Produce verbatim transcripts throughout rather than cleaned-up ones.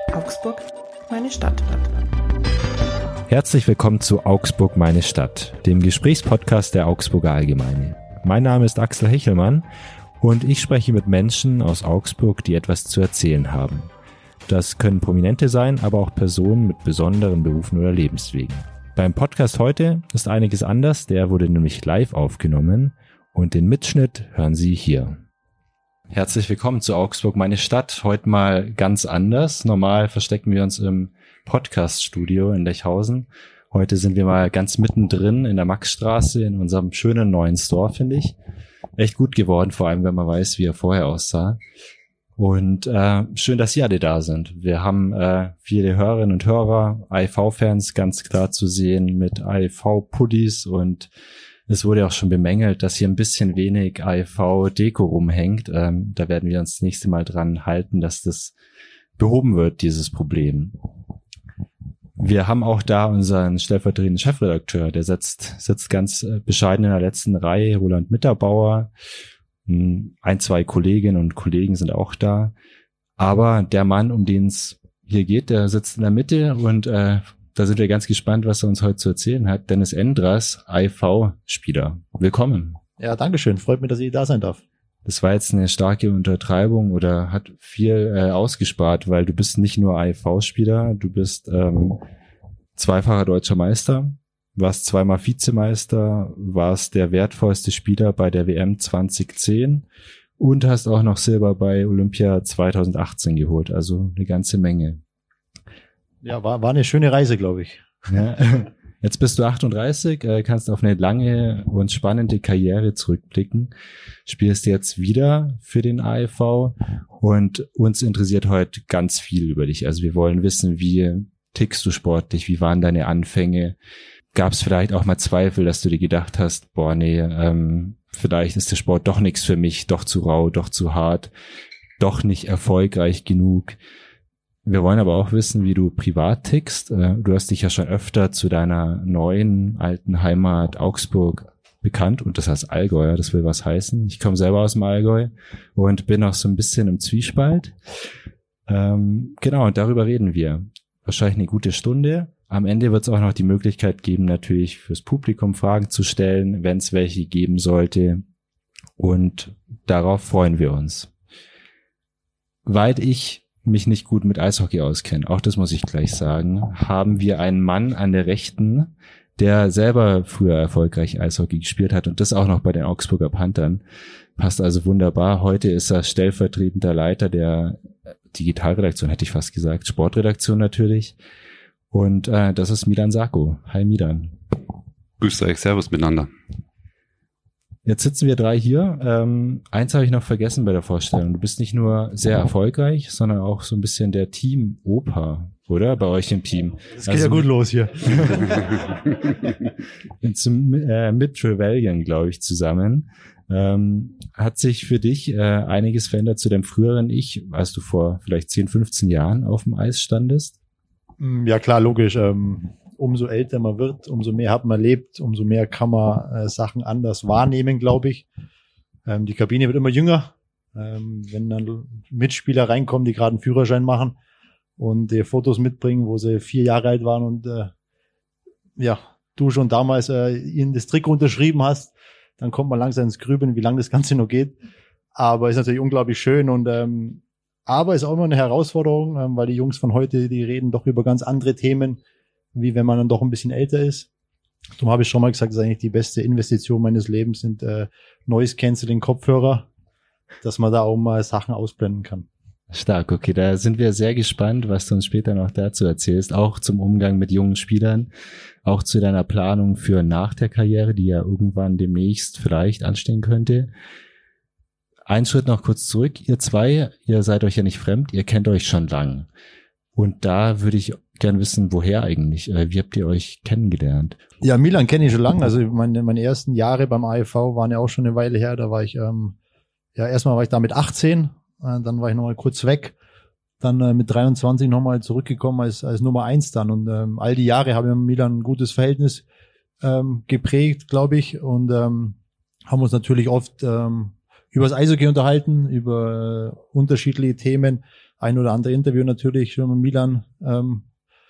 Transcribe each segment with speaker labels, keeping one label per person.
Speaker 1: Augsburg, meine Stadt.
Speaker 2: Herzlich willkommen zu Augsburg, meine Stadt, dem Gesprächspodcast der Augsburger Allgemeine. Mein Name ist Axel Hechelmann und ich spreche mit Menschen aus Augsburg, die etwas zu erzählen haben. Das können Prominente sein, aber auch Personen mit besonderen Berufen oder Lebenswegen. Beim Podcast heute ist einiges anders, der wurde nämlich live aufgenommen und den Mitschnitt hören Sie hier. Herzlich willkommen zu Augsburg, meine Stadt. Heute mal ganz anders. Normal verstecken wir uns im Podcast-Studio in Lechhausen. Heute sind wir mal ganz mittendrin in der Maxstraße in unserem schönen neuen Store, finde ich. Echt gut geworden, vor allem wenn man weiß, wie er vorher aussah. Und äh, schön, dass Sie alle da sind. Wir haben äh, viele Hörerinnen und Hörer, A E V-Fans ganz klar zu sehen mit A E V-Pullis, und es wurde auch schon bemängelt, dass hier ein bisschen wenig A E V-Deko rumhängt. Ähm, da werden wir uns das nächste Mal dran halten, dass das behoben wird, dieses Problem. Wir haben auch da unseren stellvertretenden Chefredakteur, der sitzt, sitzt ganz bescheiden in der letzten Reihe, Roland Mitterbauer. Ein, zwei Kolleginnen und Kollegen sind auch da. Aber der Mann, um den es hier geht, der sitzt in der Mitte, und äh, da sind wir ganz gespannt, was er uns heute zu erzählen hat. Dennis Endras, A E V-Spieler. Willkommen.
Speaker 3: Ja, dankeschön. Freut mich, dass ich da sein darf.
Speaker 2: Das war jetzt eine starke Untertreibung oder hat viel äh, ausgespart, weil du bist nicht nur A E V-Spieler, du bist ähm, zweifacher deutscher Meister, warst zweimal Vizemeister, warst der wertvollste Spieler bei der W M zwanzig zehn und hast auch noch Silber bei Olympia zwanzig achtzehn geholt. Also eine ganze Menge.
Speaker 3: Ja, war, war eine schöne Reise, glaube ich.
Speaker 2: Ja. Jetzt bist du achtunddreißig, äh, kannst auf eine lange und spannende Karriere zurückblicken, spielst jetzt wieder für den A E V, und uns interessiert heute ganz viel über dich. Also wir wollen wissen, wie tickst du sportlich, wie waren deine Anfänge? Gab es vielleicht auch mal Zweifel, dass du dir gedacht hast, boah, nee, ähm, vielleicht ist der Sport doch nichts für mich, doch zu rau, doch zu hart, doch nicht erfolgreich genug. Wir wollen aber auch wissen, wie du privat tickst. Du hast dich ja schon öfter zu deiner neuen, alten Heimat Augsburg bekannt, und das heißt Allgäuer, das will was heißen. Ich komme selber aus dem Allgäu und bin auch so ein bisschen im Zwiespalt. Ähm, genau, und darüber reden wir. Wahrscheinlich eine gute Stunde. Am Ende wird es auch noch die Möglichkeit geben, natürlich fürs Publikum Fragen zu stellen, wenn es welche geben sollte. Und darauf freuen wir uns. Weil ich mich nicht gut mit Eishockey auskenne, auch das muss ich gleich sagen, haben wir einen Mann an der Rechten, der selber früher erfolgreich Eishockey gespielt hat, und das auch noch bei den Augsburger Panthern. Passt also wunderbar. Heute ist er stellvertretender Leiter der Digitalredaktion, hätte ich fast gesagt, Sportredaktion natürlich. Und äh, das ist Milan Sarko. Hi Milan.
Speaker 4: Grüßt euch, servus miteinander.
Speaker 2: Jetzt sitzen wir drei hier. Ähm, eins habe ich noch vergessen bei der Vorstellung. Du bist nicht nur sehr erfolgreich, sondern auch so ein bisschen der Team-Opa, oder? Bei euch im Team.
Speaker 3: Das geht also, ja gut los hier.
Speaker 2: zum, äh, mit Trevelyan, glaube ich, zusammen. Ähm, hat sich für dich äh, einiges verändert zu deinem früheren Ich, als du vor vielleicht zehn, fünfzehn Jahren auf dem Eis standest?
Speaker 3: Ja klar, logisch. Ähm, umso älter man wird, umso mehr hat man erlebt, umso mehr kann man äh, Sachen anders wahrnehmen, glaube ich. Ähm, die Kabine wird immer jünger. Ähm, wenn dann Mitspieler reinkommen, die gerade einen Führerschein machen und äh, Fotos mitbringen, wo sie vier Jahre alt waren und äh, ja, du schon damals äh, ihnen das Trikot unterschrieben hast, dann kommt man langsam ins Grübeln, wie lange das Ganze noch geht. Aber ist natürlich unglaublich schön, und ähm, aber ist auch immer eine Herausforderung, ähm, weil die Jungs von heute, die reden doch über ganz andere Themen, wie wenn man dann doch ein bisschen älter ist. Darum habe ich schon mal gesagt, das ist eigentlich die beste Investition meines Lebens, sind äh, Noise Cancelling Kopfhörer, dass man da auch mal Sachen ausblenden kann.
Speaker 2: Stark, okay, da sind wir sehr gespannt, was du uns später noch dazu erzählst, auch zum Umgang mit jungen Spielern, auch zu deiner Planung für nach der Karriere, die ja irgendwann demnächst vielleicht anstehen könnte. Ein Schritt noch kurz zurück, ihr zwei, ihr seid euch ja nicht fremd, ihr kennt euch schon lang. Und da würde ich gern wissen, woher eigentlich, wie habt ihr euch kennengelernt?
Speaker 3: Ja, Milan kenne ich schon lange, also meine, meine ersten Jahre beim A E V waren ja auch schon eine Weile her, da war ich, ähm, ja erstmal war ich da mit achtzehn, äh, dann war ich nochmal kurz weg, dann äh, mit dreiundzwanzig nochmal zurückgekommen als als Nummer eins dann, und ähm, all die Jahre habe ich mit Milan ein gutes Verhältnis ähm, geprägt, glaube ich, und ähm, haben uns natürlich oft ähm, über das Eishockey unterhalten, über äh, unterschiedliche Themen. Ein oder andere Interview natürlich schon mit Milan ähm,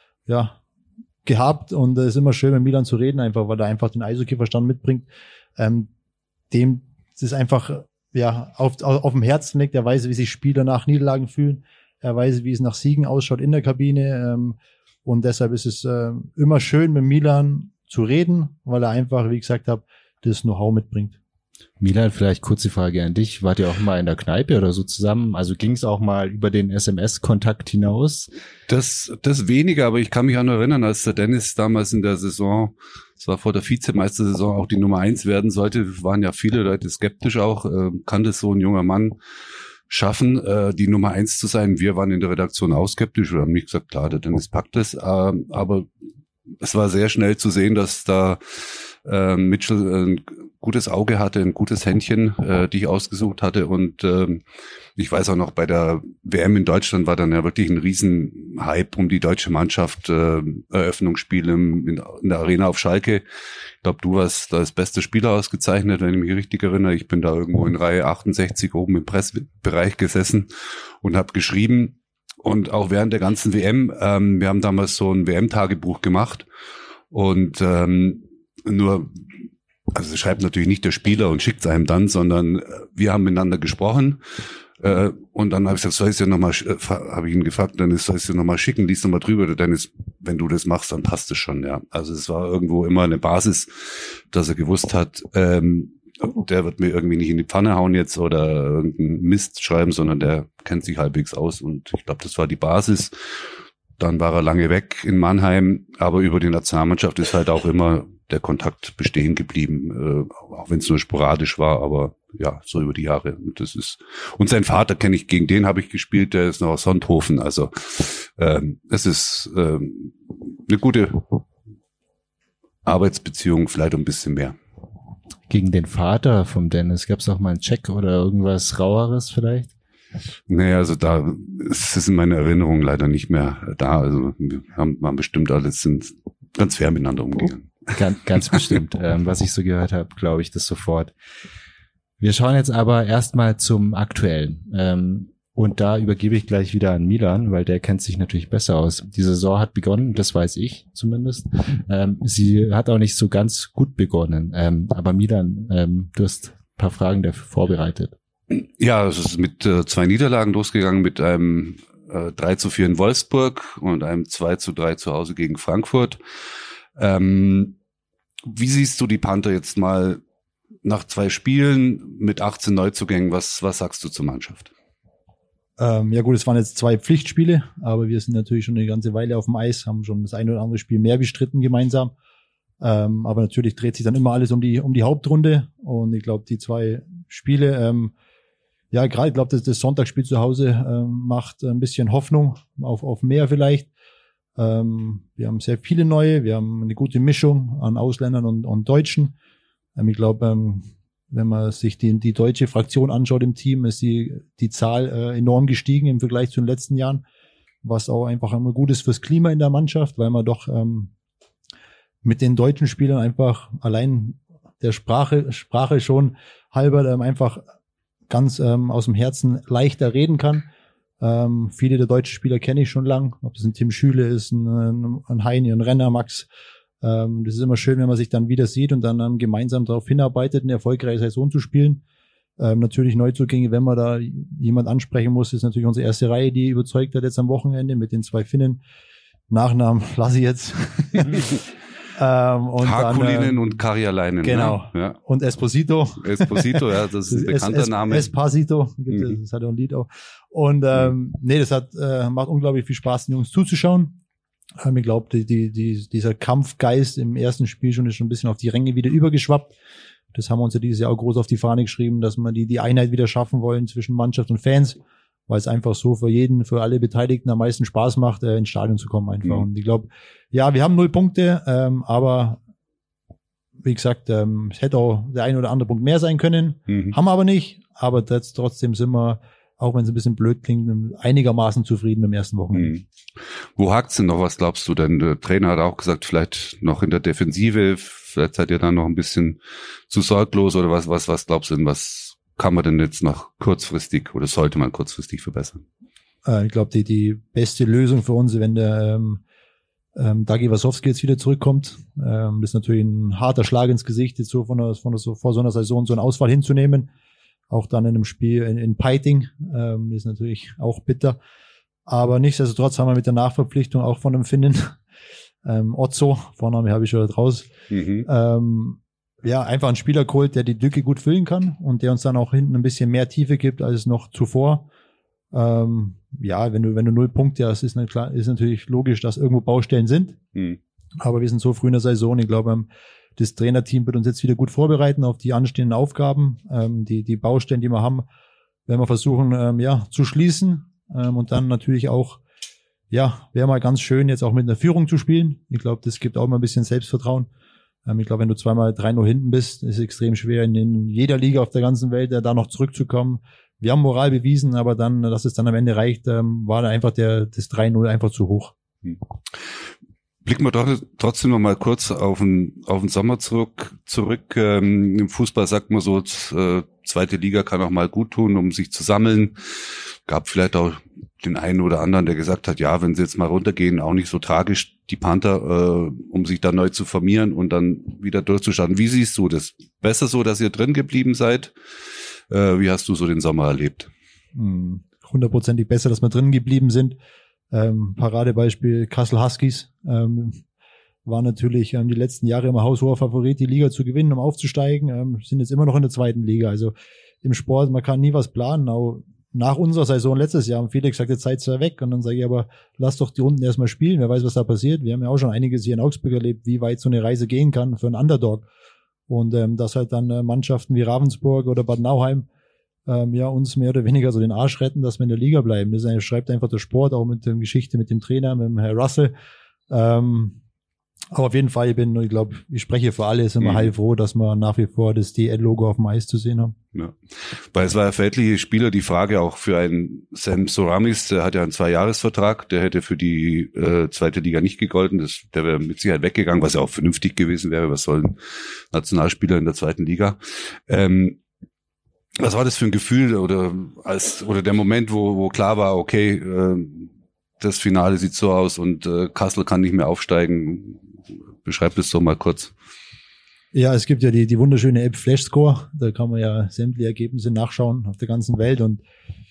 Speaker 3: ja, gehabt. Und es ist immer schön, mit Milan zu reden, einfach weil er einfach den Eishockey-Verstand mitbringt. Ähm, dem es ist einfach ja auf, auf, auf dem Herzen liegt. Er weiß, wie sich Spieler nach Niederlagen fühlen. Er weiß, wie es nach Siegen ausschaut in der Kabine. Ähm, und deshalb ist es äh, immer schön, mit Milan zu reden, weil er einfach, wie ich gesagt habe, das Know-how mitbringt.
Speaker 2: Milan, vielleicht kurze Frage an dich. Wart ihr auch mal in der Kneipe oder so zusammen? Also ging es auch mal über den S M S-Kontakt hinaus?
Speaker 4: Das, das weniger, aber ich kann mich auch noch erinnern, als der Dennis damals in der Saison, es war vor der Vizemeistersaison, auch die Nummer eins werden sollte, waren ja viele Leute skeptisch auch. Äh, kann das so ein junger Mann schaffen, äh, die Nummer eins zu sein? Wir waren in der Redaktion auch skeptisch. Wir haben nicht gesagt, klar, der Dennis packt es. Äh, aber es war sehr schnell zu sehen, dass da äh, Mitchell ein gutes Auge hatte, ein gutes Händchen, äh, die ich ausgesucht hatte. Und äh, ich weiß auch noch, bei der W M in Deutschland war dann ja wirklich ein Riesenhype um die deutsche Mannschaft, äh, Eröffnungsspiel im, in, in der Arena auf Schalke. Ich glaube, du warst da als bester Spieler ausgezeichnet, wenn ich mich richtig erinnere. Ich bin da irgendwo in Reihe achtundsechzig oben im Pressbereich gesessen und habe geschrieben. Und auch während der ganzen W M, ähm, wir haben damals so ein W M-Tagebuch gemacht und ähm, nur, also schreibt natürlich nicht der Spieler und schickt es einem dann, sondern wir haben miteinander gesprochen äh, und dann habe ich gesagt, soll ich es dir nochmal, äh, habe ich ihn gefragt, Dennis, soll ich es dir nochmal schicken, lies nochmal drüber, der Dennis, wenn du das machst, dann passt es schon, ja. Also es war irgendwo immer eine Basis, dass er gewusst hat, ähm, der wird mir irgendwie nicht in die Pfanne hauen jetzt oder irgendeinen Mist schreiben, sondern der kennt sich halbwegs aus und ich glaube, das war die Basis. Dann war er lange weg in Mannheim, aber über die Nationalmannschaft ist halt auch immer der Kontakt bestehen geblieben, äh, auch wenn es nur sporadisch war, aber ja, so über die Jahre. Und das ist, und sein Vater kenne ich, gegen den habe ich gespielt, der ist noch aus Sonthofen, also ähm, es ist ähm, eine gute Arbeitsbeziehung, vielleicht ein bisschen mehr.
Speaker 2: Gegen den Vater vom Dennis, gab es auch mal einen Check oder irgendwas Raueres vielleicht?
Speaker 4: Nee, also da ist es in meiner Erinnerung leider nicht mehr da. Also wir haben, haben bestimmt alles sind ganz fair miteinander umgegangen.
Speaker 2: Ganz, ganz bestimmt. Ähm, was ich so gehört habe, glaube ich das sofort. Wir schauen jetzt aber erstmal zum Aktuellen. Ähm, und da übergebe ich gleich wieder an Milan, weil der kennt sich natürlich besser aus. Die Saison hat begonnen, das weiß ich zumindest. Ähm, sie hat auch nicht so ganz gut begonnen. Ähm, aber Milan, ähm, du hast ein paar Fragen dafür vorbereitet.
Speaker 4: Ja, es ist mit äh, zwei Niederlagen losgegangen, mit einem äh, drei zu vier in Wolfsburg und einem zwei zu drei zu Hause gegen Frankfurt. Ähm, wie siehst du die Panther jetzt mal nach zwei Spielen mit achtzehn Neuzugängen? Was, was sagst du zur Mannschaft?
Speaker 3: Ähm, ja gut, es waren jetzt zwei Pflichtspiele, aber wir sind natürlich schon eine ganze Weile auf dem Eis, haben schon das eine oder andere Spiel mehr bestritten gemeinsam. Ähm, aber natürlich dreht sich dann immer alles um die um die Hauptrunde und ich glaube, die zwei Spiele, ähm, ja gerade, ich glaube, das, das Sonntagsspiel zu Hause ähm, macht ein bisschen Hoffnung auf auf mehr vielleicht. Ähm, wir haben sehr viele neue, wir haben eine gute Mischung an Ausländern und, und Deutschen. Ähm, ich glaube, ähm, wenn man sich die, die deutsche Fraktion anschaut im Team, ist die, die Zahl äh, enorm gestiegen im Vergleich zu den letzten Jahren, was auch einfach immer gut ist fürs Klima in der Mannschaft, weil man doch ähm, mit den deutschen Spielern einfach allein der Sprache, Sprache schon halber ähm, einfach ganz ähm, aus dem Herzen leichter reden kann. Ähm, viele der deutschen Spieler kenne ich schon lang, ob es ein Tim Schüle ist, ein, ein Heini, ein Renner, Max. Ähm, das ist immer schön, wenn man sich dann wieder sieht und dann ähm, gemeinsam darauf hinarbeitet, eine erfolgreiche Saison zu spielen. Ähm, natürlich Neuzugänge, wenn man da jemand ansprechen muss, ist natürlich unsere erste Reihe, die überzeugt hat jetzt am Wochenende mit den zwei Finnen. Nachnamen lasse ich jetzt. ähm, und
Speaker 4: Hakulinen
Speaker 3: dann, äh,
Speaker 4: und Karjalainen.
Speaker 3: Genau.
Speaker 4: Ne? Ja.
Speaker 3: Und Esposito.
Speaker 4: Esposito, ja, das ist ein bekannter
Speaker 3: es,
Speaker 4: Name.
Speaker 3: Espasito, mhm. Das hat er ein Lied auch. Und ähm, nee, das hat äh, macht unglaublich viel Spaß, den Jungs zuzuschauen. Ähm, ich glaube, die, die, die, dieser Kampfgeist im ersten Spiel schon ist schon ein bisschen auf die Ränge wieder übergeschwappt. Das haben wir uns ja dieses Jahr auch groß auf die Fahne geschrieben, dass wir die, die Einheit wieder schaffen wollen zwischen Mannschaft und Fans, weil es einfach so für jeden, für alle Beteiligten am meisten Spaß macht, äh, ins Stadion zu kommen einfach. Mhm. Und ich glaube, ja, wir haben null Punkte, ähm, aber wie gesagt, ähm, es hätte auch der ein oder andere Punkt mehr sein können, mhm. haben wir aber nicht. Aber das, trotzdem sind wir, auch wenn es ein bisschen blöd klingt, einigermaßen zufrieden im ersten Wochenende.
Speaker 4: Mhm. Wo hakt's denn noch? Was glaubst du denn? Der Trainer hat auch gesagt, vielleicht noch in der Defensive, vielleicht seid ihr dann noch ein bisschen zu sorglos oder was, was, was glaubst du denn, was kann man denn jetzt noch kurzfristig oder sollte man kurzfristig verbessern?
Speaker 3: Äh, ich glaube, die, die beste Lösung für uns, wenn der ähm, ähm, Dagi Wasowski jetzt wieder zurückkommt, ähm, das ist natürlich ein harter Schlag ins Gesicht, jetzt so von der, von der, so vor so einer Saison so einen Ausfall hinzunehmen. Auch dann in einem Spiel in, in Peiting, ähm, das ist natürlich auch bitter. Aber nichtsdestotrotz haben wir mit der Nachverpflichtung auch von einem Finnen, ähm, Otzo, Vorname habe ich schon raus, mhm. ähm, ja, einfach einen Spieler geholt, der die Lücke gut füllen kann und der uns dann auch hinten ein bisschen mehr Tiefe gibt als noch zuvor. Ähm, ja, wenn du, wenn du null Punkte hast, ist, nicht klar, ist natürlich logisch, dass irgendwo Baustellen sind. Mhm. Aber wir sind so früh in der Saison, ich glaube, das Trainerteam wird uns jetzt wieder gut vorbereiten auf die anstehenden Aufgaben. Ähm, die, die Baustellen, die wir haben, werden wir versuchen, ähm, ja, zu schließen. Ähm, und dann natürlich auch, ja, wäre mal ganz schön, jetzt auch mit einer Führung zu spielen. Ich glaube, das gibt auch mal ein bisschen Selbstvertrauen. Ich glaube, wenn du zweimal drei null hinten bist, ist es extrem schwer, in, in jeder Liga auf der ganzen Welt da noch zurückzukommen. Wir haben Moral bewiesen, aber dann, dass es dann am Ende reicht, war da einfach der, das drei null einfach zu hoch.
Speaker 4: Blicken wir doch trotzdem noch mal kurz auf den, auf den Sommer zurück. zurück. Ähm, Im Fußball sagt man so, äh, zweite Liga kann auch mal gut tun, um sich zu sammeln. Gab vielleicht auch den einen oder anderen, der gesagt hat, ja, wenn sie jetzt mal runtergehen, auch nicht so tragisch, die Panther, äh, um sich dann neu zu formieren und dann wieder durchzustarten. Wie siehst du das? Besser so, dass ihr drin geblieben seid? Äh, wie hast du so den Sommer erlebt?
Speaker 3: Hundertprozentig besser, dass wir drin geblieben sind. Ähm, Paradebeispiel Kassel Huskies. Ähm, war natürlich ähm, die letzten Jahre immer haushoher Favorit, die Liga zu gewinnen, um aufzusteigen. Ähm, sind jetzt immer noch in der zweiten Liga. Also im Sport, man kann nie was planen. Auch nach unserer Saison letztes Jahr haben viele gesagt, jetzt seid ihr weg. Und dann sage ich aber, lass doch die Runden erstmal spielen. Wer weiß, was da passiert. Wir haben ja auch schon einiges hier in Augsburg erlebt, wie weit so eine Reise gehen kann für einen Underdog. Und ähm, dass halt dann äh, Mannschaften wie Ravensburg oder Bad Nauheim ähm, ja uns mehr oder weniger so den Arsch retten, dass wir in der Liga bleiben. Das ist, schreibt einfach der Sport, auch mit der Geschichte mit dem Trainer, mit dem Herr Russell. Ähm, aber auf jeden Fall, ich bin, ich glaube, ich spreche für alle, sind wir mhm. heilfroh, dass wir nach wie vor das D L-Logo auf dem Eis zu sehen haben.
Speaker 4: Ja. Weil es war ja für etliche Spieler die Frage auch für einen Sam Soramis, der hat ja einen Zweijahresvertrag, der hätte für die äh, zweite Liga nicht gegolten, das, der wäre mit Sicherheit weggegangen, was ja auch vernünftig gewesen wäre, was sollen Nationalspieler in der zweiten Liga. Ähm, was war das für ein Gefühl oder als oder der Moment, wo, wo klar war, okay, äh, das Finale sieht so aus und äh, Kassel kann nicht mehr aufsteigen? Beschreib das doch mal kurz.
Speaker 3: Ja, es gibt ja die, die wunderschöne App Flashscore. Da kann man ja sämtliche Ergebnisse nachschauen auf der ganzen Welt. Und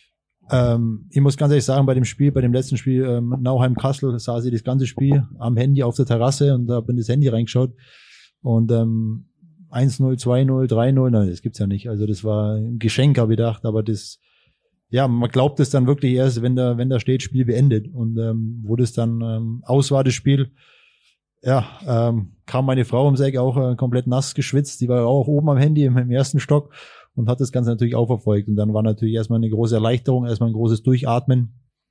Speaker 3: ähm, ich muss ganz ehrlich sagen, bei dem Spiel, bei dem letzten Spiel ähm, Nauheim-Kassel, saß ich das ganze Spiel am Handy auf der Terrasse und da habe in das Handy reingeschaut. Und ähm, eins null, zwei null, drei null, nein, das gibt's ja nicht. Also das war ein Geschenk, habe ich gedacht. Aber das, ja, man glaubt es dann wirklich erst, wenn da, wenn da steht, Spiel beendet. Und ähm, wo das dann ähm, aus war, das Spiel, ja, ähm, kam meine Frau ums Eck auch äh, komplett nass geschwitzt. Die war auch oben am Handy im, im ersten Stock und hat das Ganze natürlich auch verfolgt. Und dann war natürlich erstmal eine große Erleichterung, erstmal ein großes Durchatmen.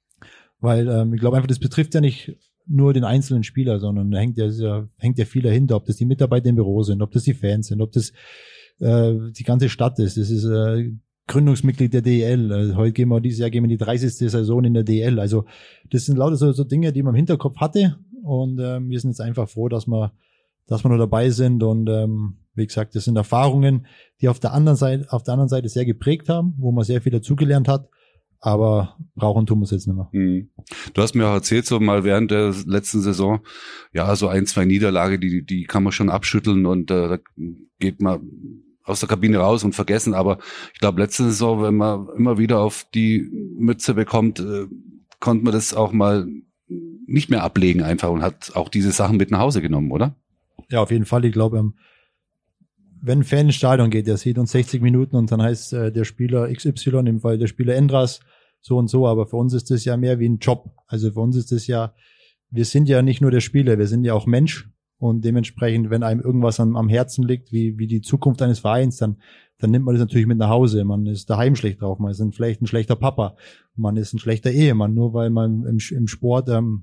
Speaker 3: Weil ähm, ich glaube einfach, das betrifft ja nicht nur den einzelnen Spieler, sondern da hängt ja, ja, hängt ja viel dahinter, ob das die Mitarbeiter im Büro sind, ob das die Fans sind, ob das äh, die ganze Stadt ist. Das ist äh, Gründungsmitglied der D L. Also heute gehen wir, dieses Jahr gehen wir in die dreißigste Saison in der D L. Also das sind lauter so, so Dinge, die man im Hinterkopf hatte. Und ähm, wir sind jetzt einfach froh, dass wir, dass wir nur dabei sind. Und ähm, wie gesagt, das sind Erfahrungen, die auf der anderen Seite, auf der anderen Seite sehr geprägt haben, wo man sehr viel dazugelernt hat. Aber brauchen tun wir es jetzt nicht mehr.
Speaker 4: Mhm. Du hast mir auch erzählt, so mal während der letzten Saison, ja, so ein, zwei Niederlage, die, die kann man schon abschütteln und äh, da geht man aus der Kabine raus und vergessen. Aber ich glaube, letzte Saison, wenn man immer wieder auf die Mütze bekommt, äh, konnte man das auch mal nicht mehr ablegen einfach und hat auch diese Sachen mit nach Hause genommen, oder?
Speaker 3: Ja, auf jeden Fall. Ich glaube, wenn ein Fan ins Stadion geht, der sieht uns sechzig Minuten und dann heißt äh, der Spieler X Y, im Fall der Spieler Endras, so und so. Aber für uns ist das ja mehr wie ein Job. Also für uns ist das ja, wir sind ja nicht nur der Spieler, wir sind ja auch Mensch. Und dementsprechend, wenn einem irgendwas am, am Herzen liegt, wie, wie die Zukunft eines Vereins, dann, dann nimmt man das natürlich mit nach Hause. Man ist daheim schlecht drauf, man ist ein, vielleicht ein schlechter Papa, man ist ein schlechter Ehemann, nur weil man im, im Sport ähm,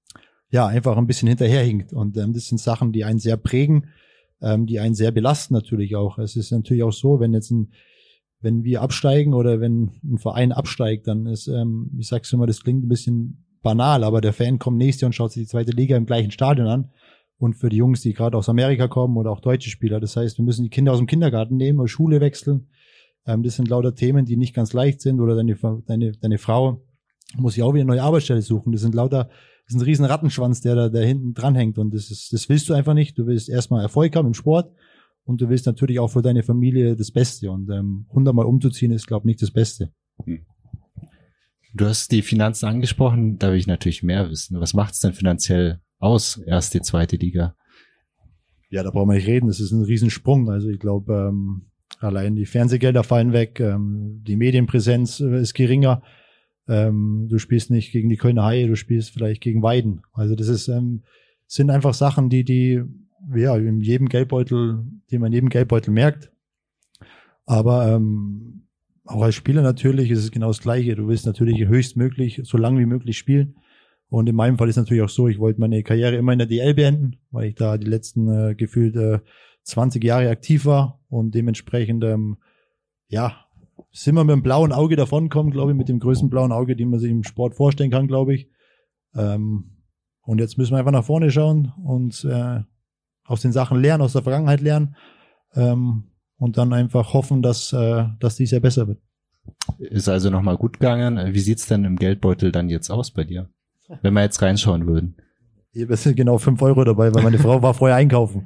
Speaker 3: ja einfach ein bisschen hinterherhinkt. Und ähm, das sind Sachen, die einen sehr prägen, ähm, die einen sehr belasten natürlich auch. Es ist natürlich auch so, wenn jetzt ein, wenn wir absteigen oder wenn ein Verein absteigt, dann ist, ähm, ich sag's immer, das klingt ein bisschen banal, aber der Fan kommt nächstes Jahr und schaut sich die zweite Liga im gleichen Stadion an. Und für die Jungs, die gerade aus Amerika kommen oder auch deutsche Spieler, das heißt, wir müssen die Kinder aus dem Kindergarten nehmen oder Schule wechseln. Ähm, das sind lauter Themen, die nicht ganz leicht sind, oder deine, deine, deine Frau muss sich auch wieder eine neue Arbeitsstelle suchen. Das sind lauter, das ist ein riesen Rattenschwanz, der da, der hinten dranhängt, und das ist, das willst du einfach nicht. Du willst erstmal Erfolg haben im Sport, und du willst natürlich auch für deine Familie das Beste, und ähm, hundertmal umzuziehen ist, glaube ich, nicht das Beste.
Speaker 2: Du hast die Finanzen angesprochen, da will ich natürlich mehr wissen. Was macht es denn finanziell aus, erste, zweite Liga?
Speaker 3: Ja, da brauchen wir nicht reden, das ist ein Riesensprung. Also ich glaube, ähm, allein die Fernsehgelder fallen weg, ähm, die Medienpräsenz äh, ist geringer. Ähm, du spielst nicht gegen die Kölner Haie, du spielst vielleicht gegen Weiden. Also das ist, ähm, sind einfach Sachen, die, die, ja, in jedem Geldbeutel, die man in jedem Geldbeutel merkt. Aber ähm, auch als Spieler natürlich ist es genau das Gleiche. Du willst natürlich höchstmöglich, so lange wie möglich spielen. Und in meinem Fall ist natürlich auch so, ich wollte meine Karriere immer in der D L beenden, weil ich da die letzten äh, gefühlt äh, zwanzig Jahre aktiv war, und dementsprechend, ähm, ja, sind wir mit dem blauen Auge davonkommen, glaube ich, mit dem größten blauen Auge, den man sich im Sport vorstellen kann, glaube ich. Ähm, und jetzt müssen wir einfach nach vorne schauen und äh, aus den Sachen lernen, aus der Vergangenheit lernen, ähm, und dann einfach hoffen, dass, äh, dass dies ja besser wird.
Speaker 2: Ist also nochmal gut gegangen. Wie sieht's denn im Geldbeutel dann jetzt aus bei dir, wenn wir jetzt reinschauen würden?
Speaker 3: Hier sind genau fünf Euro dabei, weil meine Frau war vorher einkaufen.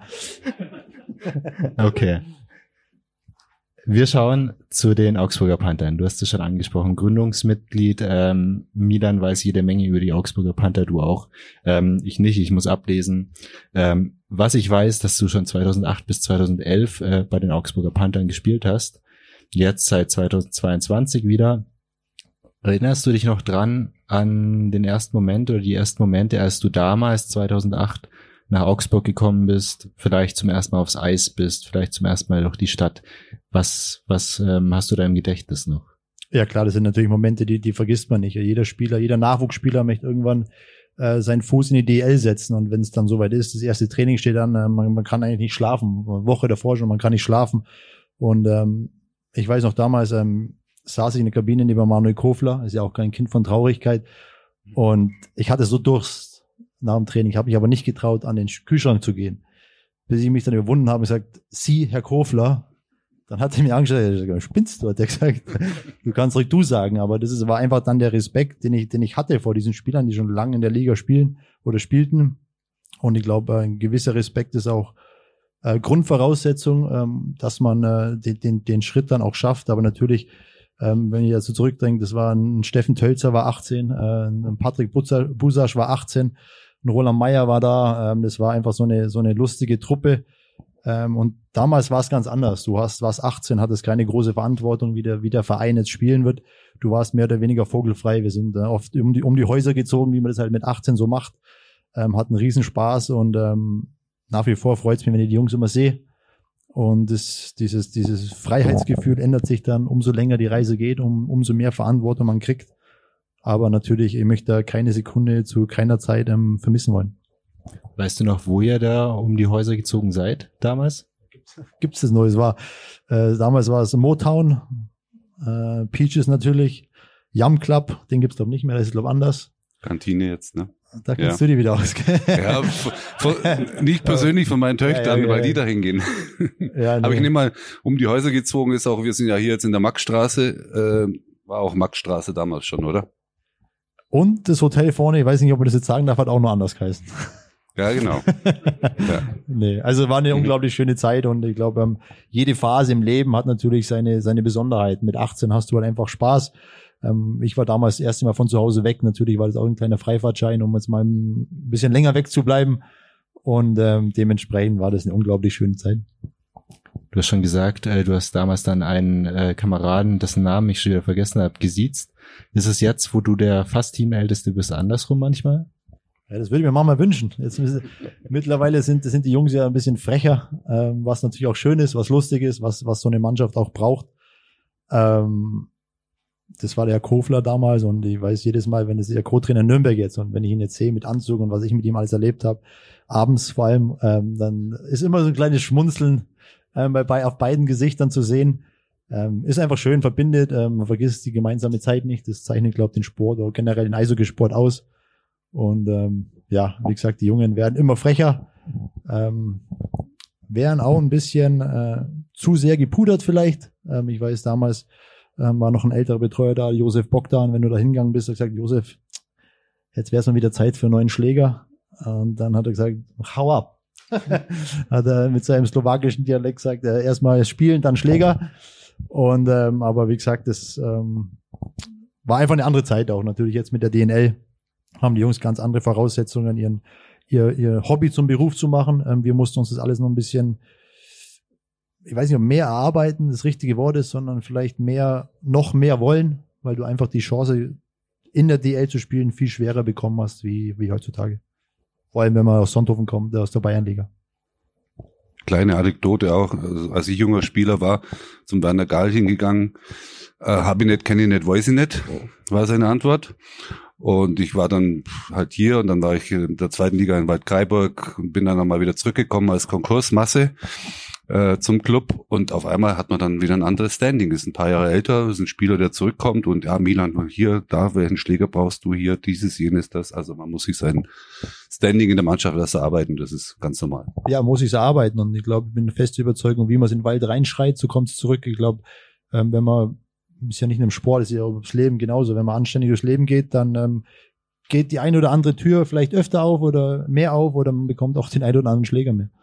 Speaker 2: Okay. Wir schauen zu den Augsburger Panthern. Du hast es schon angesprochen, Gründungsmitglied. Ähm, Milan weiß jede Menge über die Augsburger Panther, du auch. Ähm, ich nicht, ich muss ablesen. Ähm, was ich weiß, dass du schon zweitausendacht bis zweitausendelf äh, bei den Augsburger Panthern gespielt hast. Jetzt seit zweitausendzweiundzwanzig wieder. Erinnerst du dich noch dran an den ersten Moment oder die ersten Momente, als du damals zweitausendacht nach Augsburg gekommen bist, vielleicht zum ersten Mal aufs Eis bist, vielleicht zum ersten Mal durch die Stadt? Was, was ähm, hast du da im Gedächtnis noch?
Speaker 3: Ja klar, das sind natürlich Momente, die, die vergisst man nicht. Jeder Spieler, jeder Nachwuchsspieler möchte irgendwann äh, seinen Fuß in die D L setzen, und wenn es dann soweit ist, das erste Training steht an, äh, man, man kann eigentlich nicht schlafen, eine Woche davor schon, man kann nicht schlafen. Und ähm, ich weiß noch damals, ähm, saß ich in der Kabine neben Manuel Kofler, ist ja auch kein Kind von Traurigkeit, und ich hatte so Durst nach dem Training, ich habe mich aber nicht getraut, an den Kühlschrank zu gehen, bis ich mich dann überwunden habe und gesagt, Sie, Herr Kofler. Dann hat er mir angeschaut, spinnst du, hat er gesagt. Du kannst ruhig du sagen, aber das ist, war einfach dann der Respekt, den ich, den ich hatte vor diesen Spielern, die schon lange in der Liga spielen oder spielten. Und ich glaube, ein gewisser Respekt ist auch äh, Grundvoraussetzung, ähm, dass man äh, den, den, den Schritt dann auch schafft. Aber natürlich, ähm, wenn ich also zurückdenke, das war ein Steffen Tölzer war achtzehn, äh, ein Patrick Busasch war achtzehn, ein Roland Meyer war da. Ähm, das war einfach so eine, so eine lustige Truppe. Ähm, und damals war es ganz anders. Du hast, warst achtzehn, hattest keine große Verantwortung, wie der, wie der Verein jetzt spielen wird. Du warst mehr oder weniger vogelfrei. Wir sind äh, oft um die, um die Häuser gezogen, wie man das halt mit achtzehn so macht. Ähm, hatten Riesenspaß, und ähm, nach wie vor freut es mich, wenn ich die Jungs immer sehe. Und das, dieses, dieses Freiheitsgefühl ändert sich dann, umso länger die Reise geht, um, umso mehr Verantwortung man kriegt. Aber natürlich, ich möchte da keine Sekunde zu keiner Zeit ähm, vermissen wollen.
Speaker 2: Weißt du noch, wo ihr da um die Häuser gezogen seid damals?
Speaker 3: Gibt's das Neues? War äh, damals war es Motown, äh, Peaches natürlich, Yum Club, den gibt's glaube nicht mehr, das ist glaube anders.
Speaker 4: Kantine jetzt, ne?
Speaker 3: Da kennst
Speaker 4: ja.
Speaker 3: du die wieder aus.
Speaker 4: Ja, von, nicht persönlich von meinen Töchtern, ja, ja, weil die da hingehen. Ja, nee. Aber ich nehme mal, um die Häuser gezogen ist auch, wir sind ja hier jetzt in der Maxstraße, äh, war auch Maxstraße damals schon, oder?
Speaker 3: Und das Hotel vorne, ich weiß nicht, ob man das jetzt sagen darf, hat auch noch anders geheißen.
Speaker 4: Ja, genau. Ja.
Speaker 3: Nee, also war eine mhm. unglaublich schöne Zeit, und ich glaube, ähm, jede Phase im Leben hat natürlich seine seine Besonderheiten. Mit achtzehn hast du halt einfach Spaß. Ähm, ich war damals das erste Mal von zu Hause weg. Natürlich war das auch ein kleiner Freifahrtschein, um jetzt mal ein bisschen länger wegzubleiben. Und ähm, dementsprechend war das eine unglaublich schöne Zeit.
Speaker 2: Du hast schon gesagt, äh, du hast damals dann einen äh, Kameraden, dessen Namen ich schon wieder vergessen habe, gesiezt. Ist es jetzt, wo du der fast Teamälteste bist, andersrum manchmal?
Speaker 3: Ja, das würde ich mir mal wünschen. Jetzt, mittlerweile sind, sind die Jungs ja ein bisschen frecher, ähm, was natürlich auch schön ist, was lustig ist, was, was so eine Mannschaft auch braucht. Ähm, das war der Kofler damals, und ich weiß jedes Mal, wenn es der Co-Trainer Nürnberg jetzt, und wenn ich ihn jetzt sehe mit Anzug und was ich mit ihm alles erlebt habe, abends vor allem, ähm, dann ist immer so ein kleines Schmunzeln ähm, bei, bei auf beiden Gesichtern zu sehen. Ähm, ist einfach schön, verbindet, ähm, man vergisst die gemeinsame Zeit nicht. Das zeichnet, glaube ich, den Sport oder generell den Eishockeysport aus. Und ähm, ja, wie gesagt, die Jungen werden immer frecher. Ähm, wären auch ein bisschen äh, zu sehr gepudert vielleicht. Ähm, ich weiß, damals ähm, war noch ein älterer Betreuer da, Josef Bogdan. Wenn du da hingegangen bist, hat er gesagt, Josef, jetzt wäre es mal wieder Zeit für einen neuen Schläger. Und dann hat er gesagt, hau ab. Hat er mit seinem slowakischen Dialekt gesagt, äh, erstmal spielen, dann Schläger. Und ähm, aber wie gesagt, das ähm, war einfach eine andere Zeit auch. Natürlich jetzt mit der D N L haben die Jungs ganz andere Voraussetzungen, ihren ihr ihr Hobby zum Beruf zu machen. Ähm, wir mussten uns das alles noch ein bisschen, ich weiß nicht, ob mehr erarbeiten das richtige Wort ist, sondern vielleicht mehr, noch mehr wollen, weil du einfach die Chance in der D L zu spielen viel schwerer bekommen hast wie wie heutzutage. Vor allem, wenn man aus Sonthofen kommt, aus der Bayernliga.
Speaker 4: Kleine Anekdote auch, also als ich junger Spieler war, zum Werner Gahl hingegangen, äh, hab ich nicht, kenne ich nicht, weiß ich nicht, war seine Antwort. Und ich war dann halt hier und dann war ich in der zweiten Liga in Waldkraiburg und bin dann nochmal wieder zurückgekommen als Konkursmasse äh, zum Club und auf einmal hat man dann wieder ein anderes Standing, ist ein paar Jahre älter, ist ein Spieler, der zurückkommt und ja, Milan, hier, da, welchen Schläger brauchst du hier, dieses, jenes, das, also man muss sich sein Standing in der Mannschaft erst erarbeiten, das ist ganz normal.
Speaker 3: Ja, muss ich erarbeiten und ich glaube, ich bin eine feste Überzeugung, wie man es in den Wald reinschreit, so kommt es zurück. Ich glaube, ähm, wenn man, ist ja nicht nur im Sport, ist ja auch ums Leben genauso, wenn man anständig durchs Leben geht, dann ähm, geht die eine oder andere Tür vielleicht öfter auf oder mehr auf oder man bekommt auch den einen oder anderen Schläger mehr.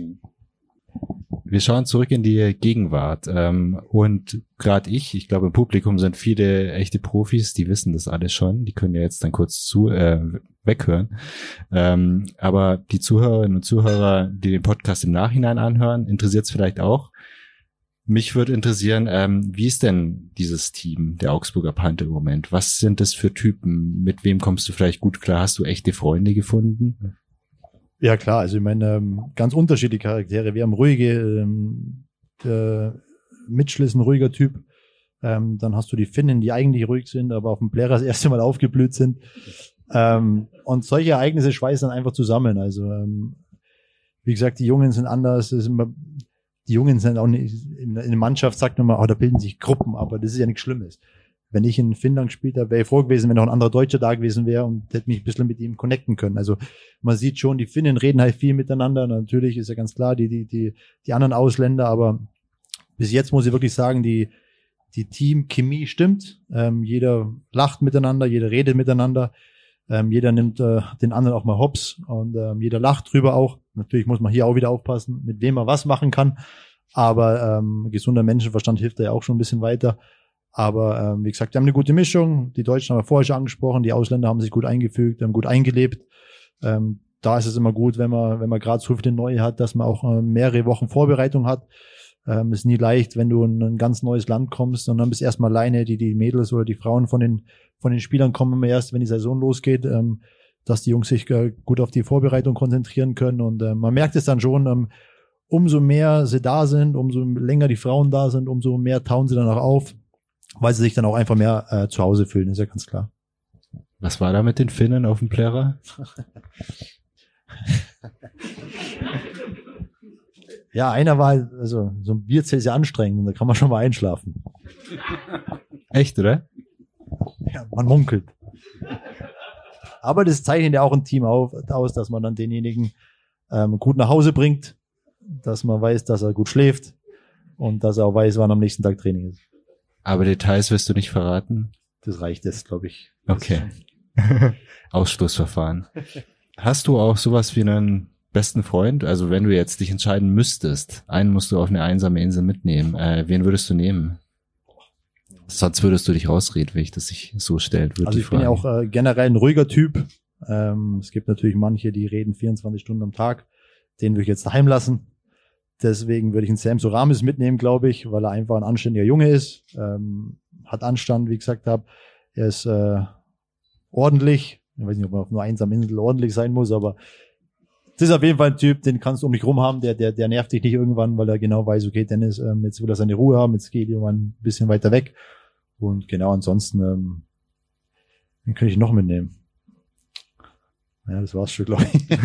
Speaker 2: Wir schauen zurück in die Gegenwart ähm, und gerade ich, ich glaube im Publikum sind viele echte Profis, die wissen das alles schon, die können ja jetzt dann kurz zu äh, weghören. Ähm, aber die Zuhörerinnen und Zuhörer, die den Podcast im Nachhinein anhören, interessiert es vielleicht auch. Mich würde interessieren, ähm, wie ist denn dieses Team der Augsburger Panther im Moment? Was sind das für Typen? Mit wem kommst du vielleicht gut klar? Hast du echte Freunde gefunden?
Speaker 3: Ja klar, also ich meine, ähm, ganz unterschiedliche Charaktere. Wir haben ruhige, ähm, der Mitchell ist ein ruhiger Typ. Ähm, dann hast du die Finnen, die eigentlich ruhig sind, aber auf dem Plärrer das erste Mal aufgeblüht sind. Ähm, und solche Ereignisse schweißen dann einfach zusammen. Also ähm, wie gesagt, die Jungen sind anders. Es ist immer, die Jungen sind auch nicht, in, in der Mannschaft sagt man mal, oh, da bilden sich Gruppen, aber das ist ja nichts Schlimmes. Wenn ich in Finnland gespielt habe, wäre ich froh gewesen, wenn noch ein anderer Deutscher da gewesen wäre und hätte mich ein bisschen mit ihm connecten können. Also man sieht schon, die Finnen reden halt viel miteinander. Natürlich ist ja ganz klar, die, die, die, die anderen Ausländer, aber bis jetzt muss ich wirklich sagen, die, die Teamchemie stimmt. Ähm, jeder lacht miteinander, jeder redet miteinander. Ähm, jeder nimmt äh, den anderen auch mal hops und ähm, jeder lacht drüber auch. Natürlich muss man hier auch wieder aufpassen, mit wem man was machen kann. Aber ähm, gesunder Menschenverstand hilft da ja auch schon ein bisschen weiter. Aber ähm, wie gesagt, wir haben eine gute Mischung. Die Deutschen haben wir vorher schon angesprochen. Die Ausländer haben sich gut eingefügt, haben gut eingelebt. Ähm, da ist es immer gut, wenn man wenn man gerade so viele Neue hat, dass man auch äh, mehrere Wochen Vorbereitung hat. Ähm, ist nie leicht, wenn du in ein ganz neues Land kommst und dann bist du erstmal alleine. Die die Mädels oder die Frauen von den von den Spielern kommen immer erst, wenn die Saison losgeht, ähm, dass die Jungs sich äh, gut auf die Vorbereitung konzentrieren können. Und äh, man merkt es dann schon, ähm, umso mehr sie da sind, umso länger die Frauen da sind, umso mehr tauen sie dann auch auf, weil sie sich dann auch einfach mehr äh, zu Hause fühlen, ist ja ganz klar.
Speaker 2: Was war da mit den Finnen auf dem Plärrer?
Speaker 3: Ja, einer war, also so ein Bierzelt ist ja anstrengend, da kann man schon mal einschlafen.
Speaker 2: Echt, oder?
Speaker 3: Ja, man munkelt. Aber das zeichnet ja auch ein Team auf, aus, dass man dann denjenigen ähm, gut nach Hause bringt, dass man weiß, dass er gut schläft und dass er auch weiß, wann am nächsten Tag Training ist.
Speaker 2: Aber Details wirst du nicht verraten?
Speaker 3: Das reicht jetzt, glaube ich.
Speaker 2: Okay. Ausschlussverfahren. Hast du auch sowas wie einen besten Freund? Also wenn du jetzt dich entscheiden müsstest, einen musst du auf eine einsame Insel mitnehmen. Äh, wen würdest du nehmen? Sonst würdest du dich rausreden, wenn ich das sich so stellen würde.
Speaker 3: Also ich bin ja auch äh, generell ein ruhiger Typ. Ähm, es gibt natürlich manche, die reden vierundzwanzig Stunden am Tag. Den würde ich jetzt daheim lassen. Deswegen würde ich einen Sam Soramis mitnehmen, glaube ich, weil er einfach ein anständiger Junge ist. Ähm, hat Anstand, wie ich gesagt habe. Er ist äh, ordentlich. Ich weiß nicht, ob man auf nur einsamer Insel ordentlich sein muss, aber das ist auf jeden Fall ein Typ, den kannst du um dich rum haben. Der, der, der nervt dich nicht irgendwann, weil er genau weiß, okay, Dennis, ähm, jetzt will er seine Ruhe haben, jetzt geht jemand ein bisschen weiter weg. Und genau, ansonsten, ähm, den könnte ich noch mitnehmen. Ja, das war's schon, glaube ich.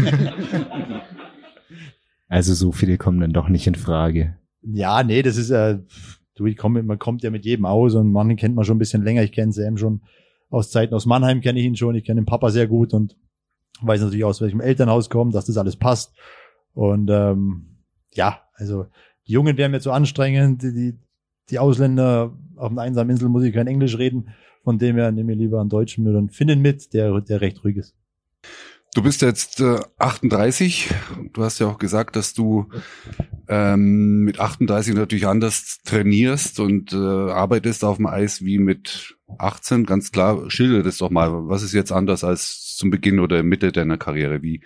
Speaker 2: Also so viele kommen dann doch nicht in Frage.
Speaker 3: Ja, nee, das ist ja, äh, du, ich komme, man kommt ja mit jedem aus und manchen kennt man schon ein bisschen länger. Ich kenne Sam schon aus Zeiten aus Mannheim, kenne ich ihn schon. Ich kenne den Papa sehr gut und weiß natürlich aus welchem Elternhaus kommt, dass das alles passt. Und ähm, ja, also die Jungen wären mir zu anstrengend, die, die, die Ausländer auf einer einsamen Insel muss ich kein Englisch reden, von dem her nehme ich lieber einen Deutschen oder einen Finnen mit, der, der recht ruhig ist.
Speaker 4: Du bist jetzt äh, achtunddreißig. Du hast ja auch gesagt, dass du ähm, mit achtunddreißig natürlich anders trainierst und äh, arbeitest auf dem Eis wie mit achtzehn. Ganz klar, schilder das doch mal. Was ist jetzt anders als zum Beginn oder Mitte deiner Karriere? Wie?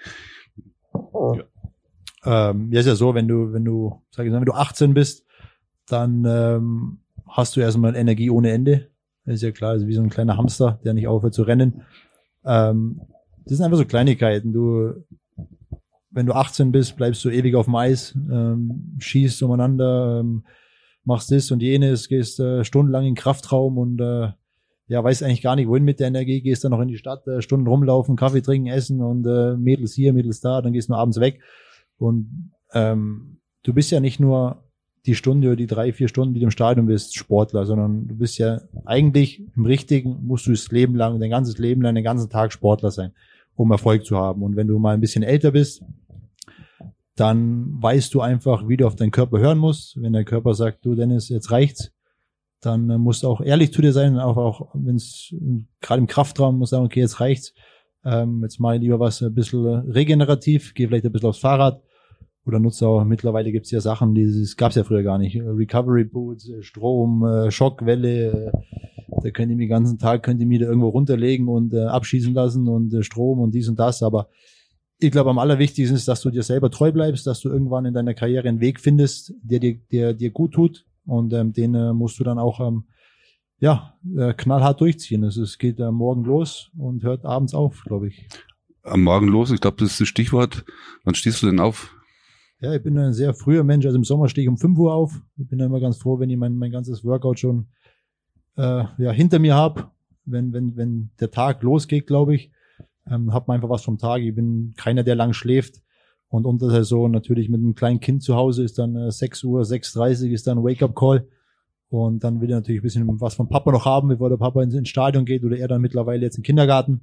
Speaker 3: Ja, ähm, ja ist ja so, wenn du, wenn du, sag ich mal, wenn du achtzehn bist, dann ähm, hast du erstmal Energie ohne Ende. Das ist ja klar, also wie so ein kleiner Hamster, der nicht aufhört zu rennen. Ähm, Das sind einfach so Kleinigkeiten. Du, wenn du achtzehn bist, bleibst du ewig auf dem Eis, ähm, schießt umeinander, ähm, machst das und jenes, gehst äh, stundenlang in den Kraftraum und äh, ja, weißt eigentlich gar nicht, wohin mit der Energie, gehst dann noch in die Stadt, äh, Stunden rumlaufen, Kaffee trinken, essen und äh, Mädels hier, Mädels da, dann gehst du nur abends weg. Und ähm, du bist ja nicht nur die Stunde oder die drei, vier Stunden, die du im Stadion bist, Sportler, sondern du bist ja eigentlich im Richtigen, musst du das Leben lang, dein ganzes Leben lang, den ganzen Tag Sportler sein, um Erfolg zu haben. Und wenn du mal ein bisschen älter bist, dann weißt du einfach, wie du auf deinen Körper hören musst. Wenn der Körper sagt, du Dennis, jetzt reicht's, dann äh, musst du auch ehrlich zu dir sein, auch, auch wenn es gerade im Kraftraum musst du sagen, okay, jetzt reicht's, ähm, jetzt mache ich lieber was ein bisschen regenerativ, gehe vielleicht ein bisschen aufs Fahrrad oder nutze auch, mittlerweile gibt's ja Sachen, die es gab's ja früher gar nicht, Recovery Boots, Strom, äh, Schockwelle, äh, da könnt ihr mich den ganzen Tag, könnt ihr mich da irgendwo runterlegen und äh, abschießen lassen und äh, Strom und dies und das, aber ich glaube, am allerwichtigsten ist, dass du dir selber treu bleibst, dass du irgendwann in deiner Karriere einen Weg findest, der dir, der dir gut tut und ähm, den äh, musst du dann auch ähm, ja äh, knallhart durchziehen. Also es geht äh, morgen los und hört abends auf, glaube ich.
Speaker 4: Am Morgen los, ich glaube, das ist das Stichwort. Wann stehst du denn auf?
Speaker 3: Ja, ich bin ein sehr früher Mensch, also im Sommer stehe ich um fünf Uhr auf. Ich bin immer ganz froh, wenn ich mein, mein ganzes Workout schon äh, ja hinter mir habe, wenn wenn wenn der Tag losgeht, glaube ich. Ähm, hat man einfach was vom Tag. Ich bin keiner, der lang schläft. Und unter der Saison natürlich mit einem kleinen Kind zu Hause ist dann äh, sechs Uhr, sechs Uhr dreißig ist dann Wake-up-Call. Und dann will er natürlich ein bisschen was vom Papa noch haben, bevor der Papa ins, ins Stadion geht oder er dann mittlerweile jetzt im Kindergarten.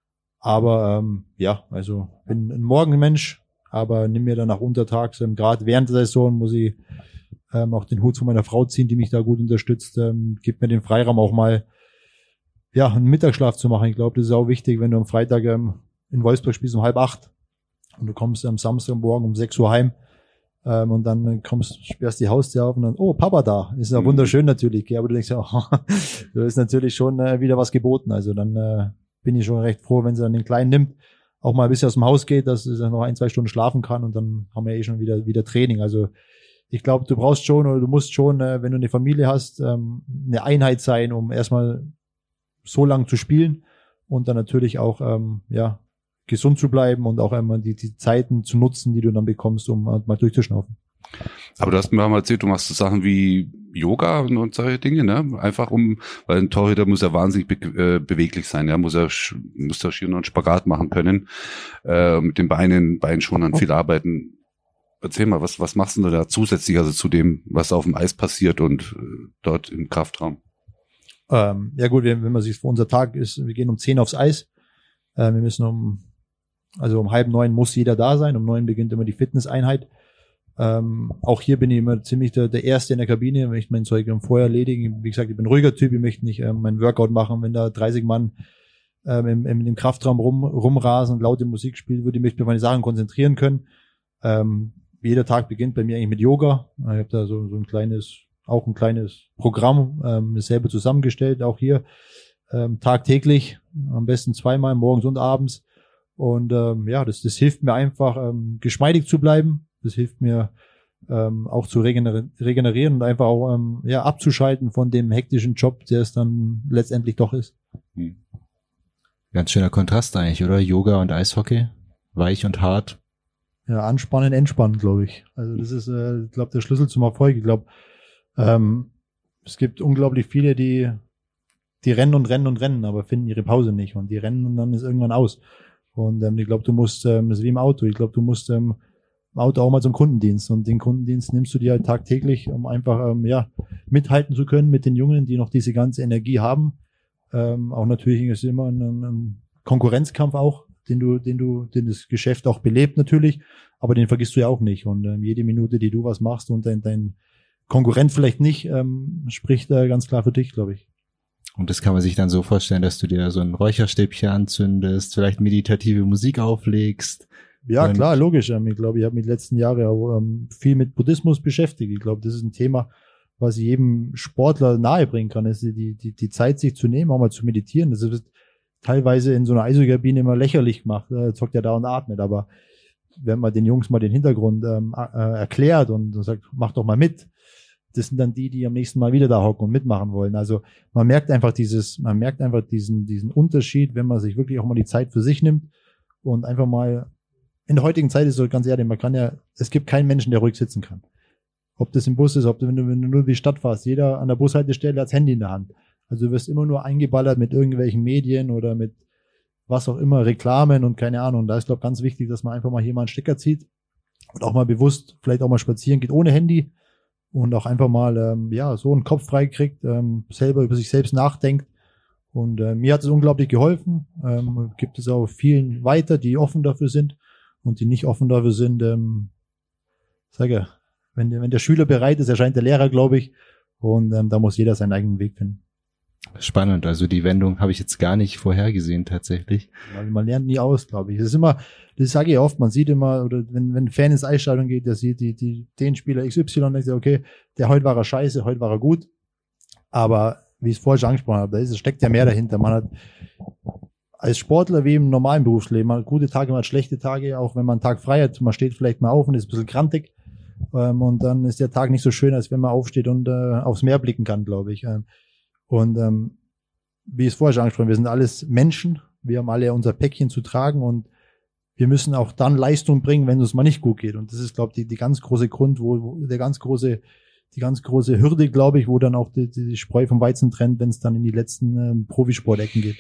Speaker 3: Aber ähm, ja, also bin ein Morgenmensch, aber nimm mir dann nach untertags, ähm, gerade während der Saison muss ich ähm, auch den Hut von meiner Frau ziehen, die mich da gut unterstützt, ähm, gibt mir den Freiraum auch mal ja, einen Mittagsschlaf zu machen. Ich glaube, das ist auch wichtig, wenn du am Freitag ähm, in Wolfsburg spielst um halb acht und du kommst am Samstagmorgen um sechs Uhr heim ähm, und dann kommst, sperrst die Haustür auf und dann, oh, Papa da. Ist ja mhm. wunderschön natürlich, gell? Aber du denkst ja, oh, da ist natürlich schon äh, wieder was geboten. Also dann äh, bin ich schon recht froh, wenn sie dann den Kleinen nimmt, auch mal ein bisschen aus dem Haus geht, dass er noch ein, zwei Stunden schlafen kann und dann haben wir eh schon wieder wieder Training. Also ich glaube, du brauchst schon oder du musst schon, äh, wenn du eine Familie hast, ähm, eine Einheit sein, um erstmal so lang zu spielen und dann natürlich auch ähm, ja gesund zu bleiben und auch einmal die, die Zeiten zu nutzen, die du dann bekommst, um halt mal durchzuschnaufen.
Speaker 4: Aber du hast mir mal erzählt, du machst so Sachen wie Yoga und solche Dinge, ne? Einfach um, weil ein Torhüter muss ja wahnsinnig be äh, beweglich sein, ja, muss er muss er schier noch einen Spagat machen können, äh, mit den Beinen, Beinen schon an viel arbeiten. Erzähl mal, was was machst du da zusätzlich, also zu dem, was auf dem Eis passiert und äh, dort im Kraftraum?
Speaker 3: Ähm, ja gut, wenn, wenn man sich, unser Tag ist, wir gehen um zehn aufs Eis. Äh, wir müssen um, also um halb neun muss jeder da sein. Um neun beginnt immer die Fitnesseinheit. Ähm, auch hier bin ich immer ziemlich der, der Erste in der Kabine. Ich möchte mein Zeug vorher erledigen. Wie gesagt, ich bin ein ruhiger Typ. Ich möchte nicht ähm, mein Workout machen. Wenn da dreißig Mann ähm, im, im, im Kraftraum rum, rumrasen und laute Musik spielen würde, ich möchte mich auf meine Sachen konzentrieren können. Ähm, jeder Tag beginnt bei mir eigentlich mit Yoga. Ich habe da so, so ein kleines auch ein kleines Programm, ähm, selber zusammengestellt, auch hier ähm, tagtäglich, am besten zweimal, morgens und abends. Und ähm, ja, das, das hilft mir einfach, ähm, geschmeidig zu bleiben. Das hilft mir ähm, auch zu regener- regenerieren und einfach auch ähm, ja abzuschalten von dem hektischen Job, der es dann letztendlich doch ist.
Speaker 2: Ganz schöner Kontrast eigentlich, oder? Yoga und Eishockey, weich und hart.
Speaker 3: Ja, anspannen, entspannen, glaube ich. Also das ist, äh, ich glaube, der Schlüssel zum Erfolg. Ich glaube, Ähm, es gibt unglaublich viele, die die rennen und rennen und rennen, aber finden ihre Pause nicht und die rennen und dann ist irgendwann aus. Und ähm, ich glaube, du musst, ähm, das ist wie im Auto, ich glaube, du musst ähm, im Auto auch mal zum Kundendienst und den Kundendienst nimmst du dir halt tagtäglich, um einfach ähm, ja mithalten zu können mit den Jungen, die noch diese ganze Energie haben. Ähm, auch natürlich ist immer ein, ein Konkurrenzkampf auch, den du, den du, den das Geschäft auch belebt natürlich, aber den vergisst du ja auch nicht. Und ähm, jede Minute, die du was machst und dein, dein Konkurrent vielleicht nicht, ähm, spricht da ganz klar für dich, glaube ich.
Speaker 5: Und das kann man sich dann so vorstellen, dass du dir so ein Räucherstäbchen anzündest, vielleicht meditative Musik auflegst.
Speaker 3: Ja,
Speaker 5: und
Speaker 3: klar, logisch. Ähm, ich glaube, ich habe mich die letzten Jahre auch ähm, viel mit Buddhismus beschäftigt. Ich glaube, das ist ein Thema, was ich jedem Sportler nahebringen kann, ist die, die, die Zeit, sich zu nehmen, auch mal zu meditieren. Das ist teilweise in so einer Eishockey-Kabine immer lächerlich gemacht. Äh, zockt ja da und atmet. Aber wenn man den Jungs mal den Hintergrund ähm, äh, erklärt und sagt, mach doch mal mit, das sind dann die, die am nächsten Mal wieder da hocken und mitmachen wollen. Also man merkt einfach dieses, man merkt einfach diesen, diesen Unterschied, wenn man sich wirklich auch mal die Zeit für sich nimmt und einfach mal, in der heutigen Zeit ist so ganz ehrlich, man kann ja, es gibt keinen Menschen, der ruhig sitzen kann. Ob das im Bus ist, ob du, wenn du, wenn du nur die Stadt fährst, jeder an der Bushaltestelle hat das Handy in der Hand. Also du wirst immer nur eingeballert mit irgendwelchen Medien oder mit was auch immer, Reklamen und keine Ahnung. Und da ist, glaube ich, ganz wichtig, dass man einfach mal hier mal einen Stecker zieht und auch mal bewusst vielleicht auch mal spazieren geht ohne Handy und auch einfach mal ähm, ja so einen Kopf frei kriegt, ähm, selber über sich selbst nachdenkt. Und äh, mir hat es unglaublich geholfen. Ähm, gibt es auch vielen weiter, die offen dafür sind und die nicht offen dafür sind. Ähm, sage, wenn der, wenn der Schüler bereit ist, erscheint der Lehrer, glaube ich. Und ähm, da muss jeder seinen eigenen Weg finden.
Speaker 5: Spannend, also die Wendung habe ich jetzt gar nicht vorhergesehen tatsächlich.
Speaker 3: Weil man lernt nie aus, glaube ich. Das ist immer, das sage ich oft, man sieht immer, oder wenn, wenn ein Fan ins Eisstadion geht, der sieht die, die, den Spieler X Y und denkt sich, okay, der heute war er scheiße, heute war er gut. Aber wie ich es vorher schon angesprochen habe, da ist, steckt ja mehr dahinter. Man hat als Sportler wie im normalen Berufsleben, man hat gute Tage, man hat schlechte Tage, auch wenn man einen Tag frei hat, man steht vielleicht mal auf und ist ein bisschen krantig. Ähm, und dann ist der Tag nicht so schön, als wenn man aufsteht und äh, aufs Meer blicken kann, glaube ich. Ähm, Und ähm, wie ich es vorher schon angesprochen habe, wir sind alles Menschen, wir haben alle unser Päckchen zu tragen und wir müssen auch dann Leistung bringen, wenn es uns mal nicht gut geht. Und das ist, glaube ich, die, die ganz große Grund, wo, wo der ganz große, die ganz große Hürde, glaube ich, wo dann auch die, die Spreu vom Weizen trennt, wenn es dann in die letzten ähm, Profisportecken geht.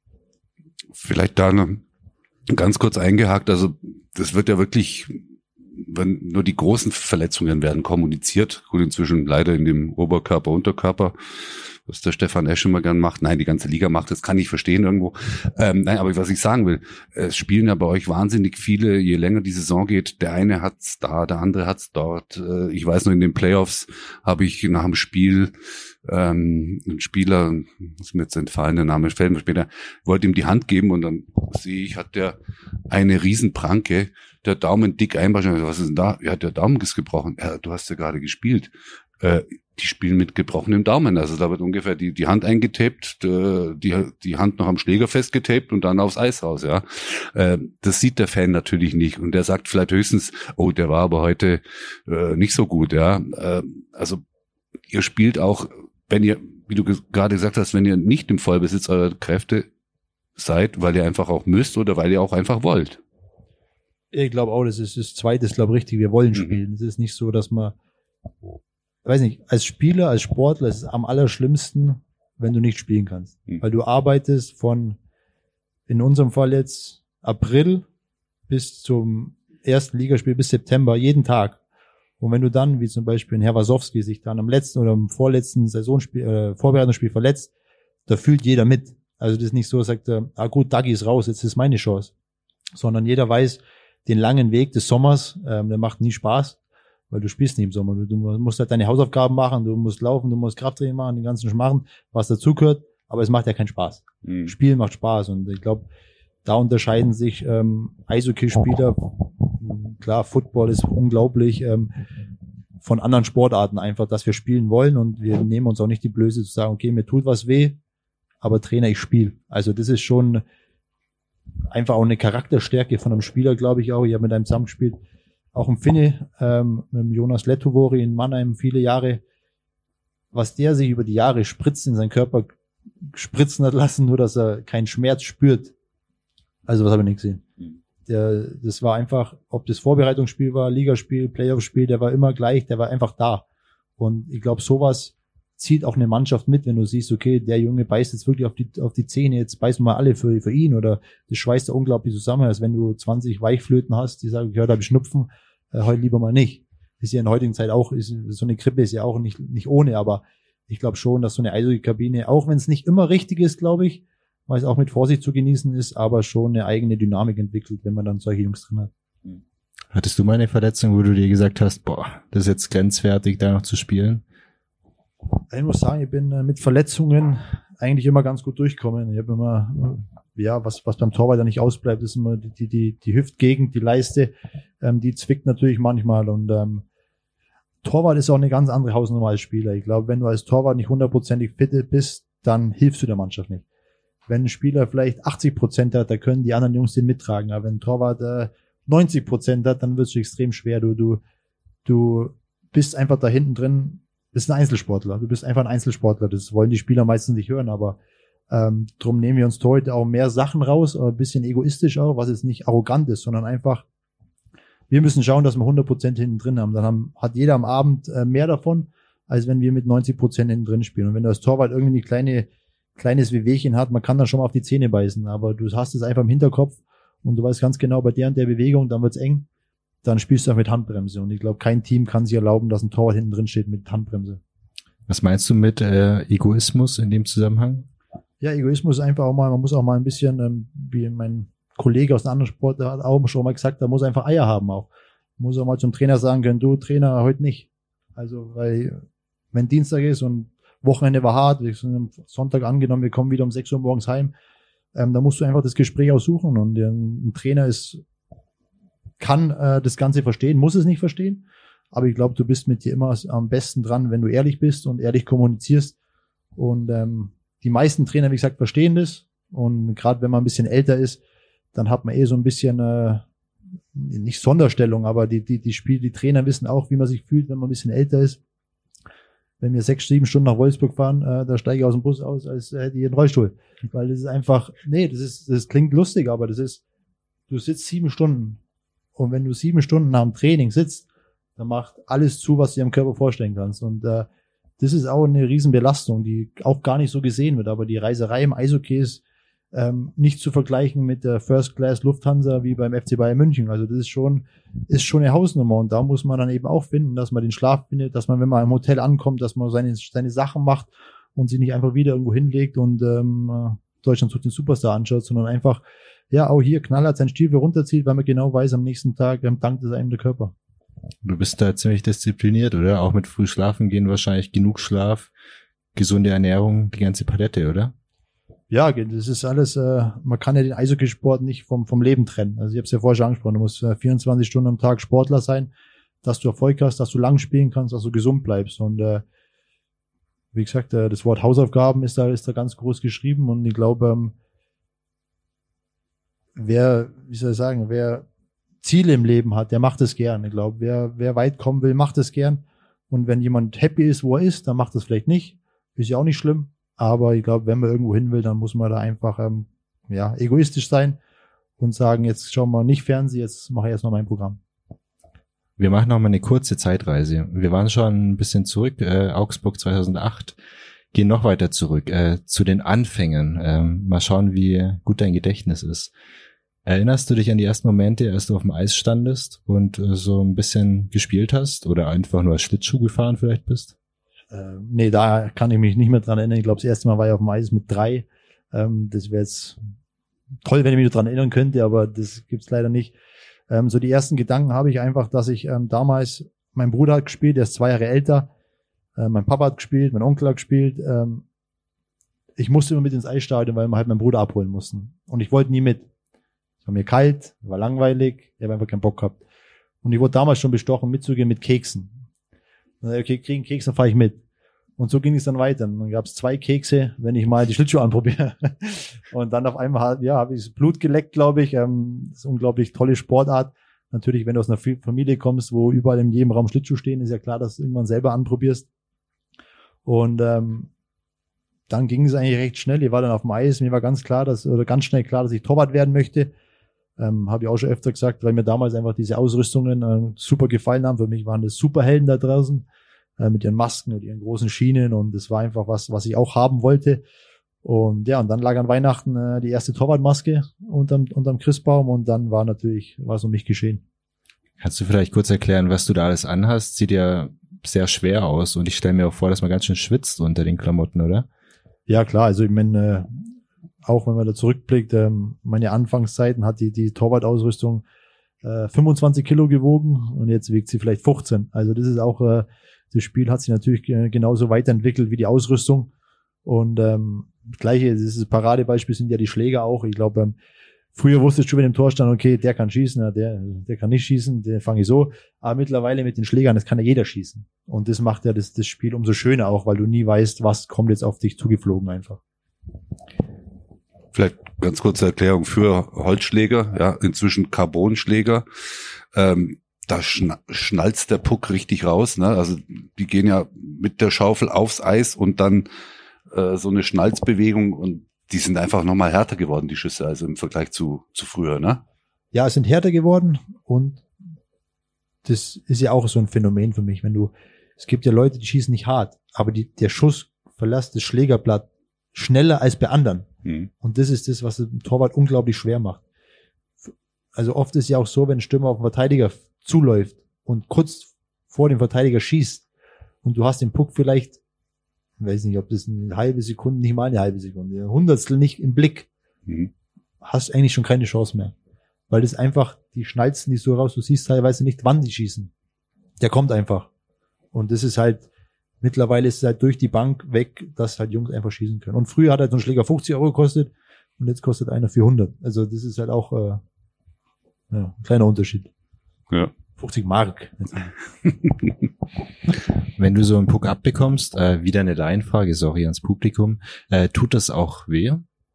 Speaker 4: Vielleicht da noch ganz kurz eingehakt, also das wird ja wirklich, wenn nur die großen Verletzungen werden kommuniziert, gut inzwischen leider in dem Oberkörper, Unterkörper, was der Stefan Esch immer gern macht. Nein, die ganze Liga macht, das kann ich verstehen irgendwo. Ähm, nein, aber was ich sagen will, es spielen ja bei euch wahnsinnig viele, je länger die Saison geht, der eine hat's da, der andere hat's dort. Äh, ich weiß noch, in den Playoffs habe ich nach dem Spiel ähm, einen Spieler, ist mir jetzt entfallen, der Name fällt mir später, wollte ihm die Hand geben und dann sehe ich, hat der eine Riesenpranke, der Daumen dick einwaschen. Was ist denn da? Ja, der Daumen ist gebrochen. Ja, du hast ja gerade gespielt. Äh, die spielen mit gebrochenem Daumen. Also da wird ungefähr die, die Hand eingetaped, die, die Hand noch am Schläger festgetaped und dann aufs Eis raus, ja. Das sieht der Fan natürlich nicht. Und der sagt vielleicht höchstens, oh, der war aber heute äh, nicht so gut, ja. Äh, also ihr spielt auch, wenn ihr, wie du gerade gesagt hast, wenn ihr nicht im Vollbesitz eurer Kräfte seid, weil ihr einfach auch müsst oder weil ihr auch einfach wollt.
Speaker 3: Ich glaube auch, das ist das Zweite, ist glaube ich richtig, wir wollen spielen. Es mhm. ist nicht so, dass man, weiß nicht, als Spieler, als Sportler ist es am allerschlimmsten, wenn du nicht spielen kannst. Mhm. Weil du arbeitest von, in unserem Fall jetzt, April bis zum ersten Ligaspiel bis September, jeden Tag. Und wenn du dann, wie zum Beispiel in Herr Wasowski, sich dann am letzten oder am vorletzten Saisonspiel, äh, Vorbereitungsspiel verletzt, da fühlt jeder mit. Also das ist nicht so, sagt er, ah gut, Dagi ist raus, jetzt ist meine Chance. Sondern jeder weiß, den langen Weg des Sommers, ähm, der macht nie Spaß. Weil du spielst nicht im Sommer. Du, du musst halt deine Hausaufgaben machen, du musst laufen, du musst Krafttraining machen, den ganzen Schmarren, was dazugehört, aber es macht ja keinen Spaß. Mhm. Spielen macht Spaß und ich glaube, da unterscheiden sich ähm, Eishockey-Spieler, klar, Football ist unglaublich, ähm, von anderen Sportarten einfach, dass wir spielen wollen und wir nehmen uns auch nicht die Blöße zu sagen, okay, mir tut was weh, aber Trainer, ich spiele. Also das ist schon einfach auch eine Charakterstärke von einem Spieler, glaube ich auch. Ich habe mit einem zusammengespielt, auch im Finne, ähm, mit dem Jonas Lettovori in Mannheim viele Jahre, was der sich über die Jahre spritzt in seinen Körper spritzen hat lassen, nur dass er keinen Schmerz spürt. Also was habe ich nicht gesehen. Der, das war einfach, ob das Vorbereitungsspiel war, Ligaspiel, Playoff-Spiel, der war immer gleich, der war einfach da. Und ich glaube, sowas zieht auch eine Mannschaft mit, wenn du siehst, okay, der Junge beißt jetzt wirklich auf die auf die Zähne, jetzt beißen wir alle für, für ihn, oder das schweißt da unglaublich zusammen, als wenn du zwanzig Weichflöten hast, die sagen, ja, da hab ich Schnupfen, äh, heute lieber mal nicht. Ist ja in der heutigen Zeit auch, ist, so eine Grippe ist ja auch nicht nicht ohne, aber ich glaube schon, dass so eine Eishockey-Kabine, auch wenn es nicht immer richtig ist, glaube ich, weil es auch mit Vorsicht zu genießen ist, aber schon eine eigene Dynamik entwickelt, wenn man dann solche Jungs drin hat.
Speaker 5: Hattest du mal eine Verletzung, wo du dir gesagt hast, boah, das ist jetzt grenzwertig, da noch zu spielen?
Speaker 3: Ich muss sagen, ich bin äh, mit Verletzungen eigentlich immer ganz gut durchgekommen. Ich habe immer, äh, ja, was was beim Torwart ja nicht ausbleibt, ist immer die die die Hüftgegend, die Leiste, ähm, die zwickt natürlich manchmal. Und ähm, Torwart ist auch eine ganz andere Hausnummer als Spieler. Ich glaube, wenn du als Torwart nicht hundertprozentig fit bist, dann hilfst du der Mannschaft nicht. Wenn ein Spieler vielleicht achtzig Prozent hat, da können die anderen Jungs den mittragen. Aber wenn ein Torwart äh, neunzig Prozent hat, dann wird es extrem schwer. Du du du bist einfach da hinten drin. Bist ein Einzelsportler. Du bist einfach ein Einzelsportler. Das wollen die Spieler meistens nicht hören, aber ähm, drum nehmen wir uns heute auch mehr Sachen raus, aber ein bisschen egoistisch auch, was jetzt nicht arrogant ist, sondern einfach, wir müssen schauen, dass wir hundert Prozent hinten drin haben. Dann haben, hat jeder am Abend äh, mehr davon, als wenn wir mit neunzig Prozent hinten drin spielen. Und wenn du als Torwart irgendwie ein kleine, kleines Wehwehchen hat, man kann dann schon mal auf die Zähne beißen, aber du hast es einfach im Hinterkopf und du weißt ganz genau, bei der und der Bewegung, dann wird's eng. Dann spielst du auch mit Handbremse. Und ich glaube, kein Team kann sich erlauben, dass ein Torwart hinten drin steht mit Handbremse.
Speaker 5: Was meinst du mit äh, Egoismus in dem Zusammenhang?
Speaker 3: Ja, Egoismus ist einfach auch mal, man muss auch mal ein bisschen, ähm, wie mein Kollege aus einem anderen Sport der hat auch schon mal gesagt, da muss einfach Eier haben auch. Muss auch mal zum Trainer sagen können, du Trainer, heute nicht. Also, weil, wenn Dienstag ist und Wochenende war hart, wir sind am Sonntag angenommen, wir kommen wieder um sechs Uhr morgens heim, ähm, da musst du einfach das Gespräch aussuchen und ein, ein Trainer ist kann äh, das Ganze verstehen, muss es nicht verstehen, aber ich glaube, du bist mit dir immer am besten dran, wenn du ehrlich bist und ehrlich kommunizierst und ähm, die meisten Trainer, wie gesagt, verstehen das und gerade wenn man ein bisschen älter ist, dann hat man eh so ein bisschen äh, nicht Sonderstellung, aber die die die Spiel, die Trainer wissen auch, wie man sich fühlt, wenn man ein bisschen älter ist. Wenn wir sechs, sieben Stunden nach Wolfsburg fahren, äh, da steige ich aus dem Bus aus, als hätte ich einen Rollstuhl, weil das ist einfach, nee, das ist, das klingt lustig, aber das ist, du sitzt sieben Stunden. Und wenn du sieben Stunden nach dem Training sitzt, dann macht alles zu, was du dir im Körper vorstellen kannst. Und äh, das ist auch eine Riesenbelastung, die auch gar nicht so gesehen wird. Aber die Reiserei im Eishockey ist ähm, nicht zu vergleichen mit der First Class Lufthansa wie beim F C Bayern München. Also das ist schon ist schon eine Hausnummer. Und da muss man dann eben auch finden, dass man den Schlaf findet, dass man, wenn man im Hotel ankommt, dass man seine seine Sachen macht und sich nicht einfach wieder irgendwo hinlegt und ähm, Deutschland sucht den Superstar anschaut, sondern einfach ja, auch hier knallhart seinen Stiefel runterzieht, weil man genau weiß, am nächsten Tag ähm, dankt es einem der Körper.
Speaker 5: Du bist da ziemlich diszipliniert, oder? Auch mit früh schlafen gehen wahrscheinlich, genug Schlaf, gesunde Ernährung, die ganze Palette, oder?
Speaker 3: Ja, das ist alles, äh, man kann ja den Eishockeysport nicht vom vom Leben trennen. Also ich habe es ja vorher schon angesprochen, du musst äh, vierundzwanzig Stunden am Tag Sportler sein, dass du Erfolg hast, dass du lang spielen kannst, dass du gesund bleibst. Und äh, wie gesagt, äh, das Wort Hausaufgaben ist da ist da ganz groß geschrieben und ich glaube, ähm, wer, wie soll ich sagen, wer Ziele im Leben hat, der macht es gern. Ich glaube, wer, wer weit kommen will, macht es gern. Und wenn jemand happy ist, wo er ist, dann macht es vielleicht nicht. Ist ja auch nicht schlimm. Aber ich glaube, wenn man irgendwo hin will, dann muss man da einfach, ähm, ja, egoistisch sein und sagen, jetzt schauen wir nicht Fernsehen, jetzt mache ich erst mal mein Programm.
Speaker 5: Wir machen noch mal eine kurze Zeitreise. Wir waren schon ein bisschen zurück, äh, Augsburg zweitausendacht. Gehen noch weiter zurück, äh, zu den Anfängen. Ähm, mal schauen, wie gut dein Gedächtnis ist. Erinnerst du dich an die ersten Momente, als du auf dem Eis standest und äh, so ein bisschen gespielt hast oder einfach nur als Schlittschuh gefahren vielleicht bist?
Speaker 3: Äh, nee, da kann ich mich nicht mehr dran erinnern. Ich glaube, das erste Mal war ich auf dem Eis mit drei. Ähm, das wäre jetzt toll, wenn ich mich dran erinnern könnte, aber das gibt's leider nicht. Ähm, so die ersten Gedanken habe ich einfach, dass ich ähm, damals, mein Bruder hat gespielt, der ist zwei Jahre älter, äh, mein Papa hat gespielt, mein Onkel hat gespielt. Ähm, ich musste immer mit ins Eisstadion, weil wir halt meinen Bruder abholen mussten. Und ich wollte nie mit. Es war mir kalt, war langweilig, ich habe einfach keinen Bock gehabt. Und ich wurde damals schon bestochen, mitzugehen mit Keksen. Okay, kriegen Keks, dann fahre ich mit. Und so ging es dann weiter. Und dann gab es zwei Kekse, wenn ich mal die Schlittschuhe anprobiere. Und dann auf einmal, ja, habe ich Blut geleckt, glaube ich. Ähm, das ist eine unglaublich tolle Sportart. Natürlich, wenn du aus einer Familie kommst, wo überall in jedem Raum Schlittschuhe stehen, ist ja klar, dass du irgendwann selber anprobierst. Und ähm, dann ging es eigentlich recht schnell. Ich war dann auf dem Eis. Mir war ganz klar, dass oder ganz schnell klar, dass ich Torwart werden möchte. Ähm, habe ich auch schon öfter gesagt, weil mir damals einfach diese Ausrüstungen äh, super gefallen haben. Für mich waren das Superhelden da draußen äh, mit ihren Masken und ihren großen Schienen und das war einfach was, was ich auch haben wollte. Und ja, und dann lag an Weihnachten äh, die erste Torwartmaske unterm, unterm Christbaum und dann war natürlich, war es um mich geschehen.
Speaker 5: Kannst du vielleicht kurz erklären, was du da alles anhast? Sieht ja sehr schwer aus und ich stelle mir auch vor, dass man ganz schön schwitzt unter den Klamotten, oder?
Speaker 3: Ja klar, also ich meine, äh, auch wenn man da zurückblickt, ähm, meine Anfangszeiten hat die, die Torwart-Ausrüstung äh, fünfundzwanzig Kilo gewogen und jetzt wiegt sie vielleicht fünfzehn. Also das ist auch, äh, das Spiel hat sich natürlich äh, genauso weiterentwickelt wie die Ausrüstung. Und ähm, gleiche, das ist das Paradebeispiel sind ja die Schläger auch. Ich glaube, ähm, früher wusstest du, wenn im Tor stand, okay, der kann schießen, ja, der, der kann nicht schießen, den fange ich so. Aber mittlerweile mit den Schlägern, das kann ja jeder schießen. Und das macht ja das, das Spiel umso schöner auch, weil du nie weißt, was kommt jetzt auf dich zugeflogen einfach.
Speaker 4: Vielleicht ganz kurze Erklärung für Holzschläger, ja, inzwischen Carbonschläger. Ähm, da schna- schnalzt der Puck richtig raus, ne? Also die gehen ja mit der Schaufel aufs Eis und dann äh, so eine Schnalzbewegung und die sind einfach nochmal härter geworden, die Schüsse, also im Vergleich zu, zu früher, ne?
Speaker 3: Ja, es sind härter geworden und das ist ja auch so ein Phänomen für mich, wenn du, es gibt ja Leute, die schießen nicht hart, aber die, der Schuss verlässt das Schlägerblatt schneller als bei anderen. Mhm. Und das ist das, was den Torwart unglaublich schwer macht. Also oft ist ja auch so, wenn ein Stürmer auf den Verteidiger zuläuft und kurz vor dem Verteidiger schießt und du hast den Puck vielleicht, ich weiß nicht, ob das eine halbe Sekunde, nicht mal eine halbe Sekunde, ein Hundertstel nicht im Blick, mhm. hast eigentlich schon keine Chance mehr. Weil das einfach, die schnalzen nicht so raus, du siehst teilweise nicht, wann die schießen. Der kommt einfach. Und das ist halt, mittlerweile ist es halt durch die Bank weg, dass halt Jungs einfach schießen können. Und früher hat halt so ein Schläger fünfzig Euro gekostet und jetzt kostet einer vierhundert. Also das ist halt auch äh, ja, ein kleiner Unterschied.
Speaker 4: Ja.
Speaker 3: fünfzig Mark.
Speaker 5: Wenn du so einen Puck abbekommst, äh, wieder eine Laienfrage, sorry ans Publikum, äh, tut das auch weh?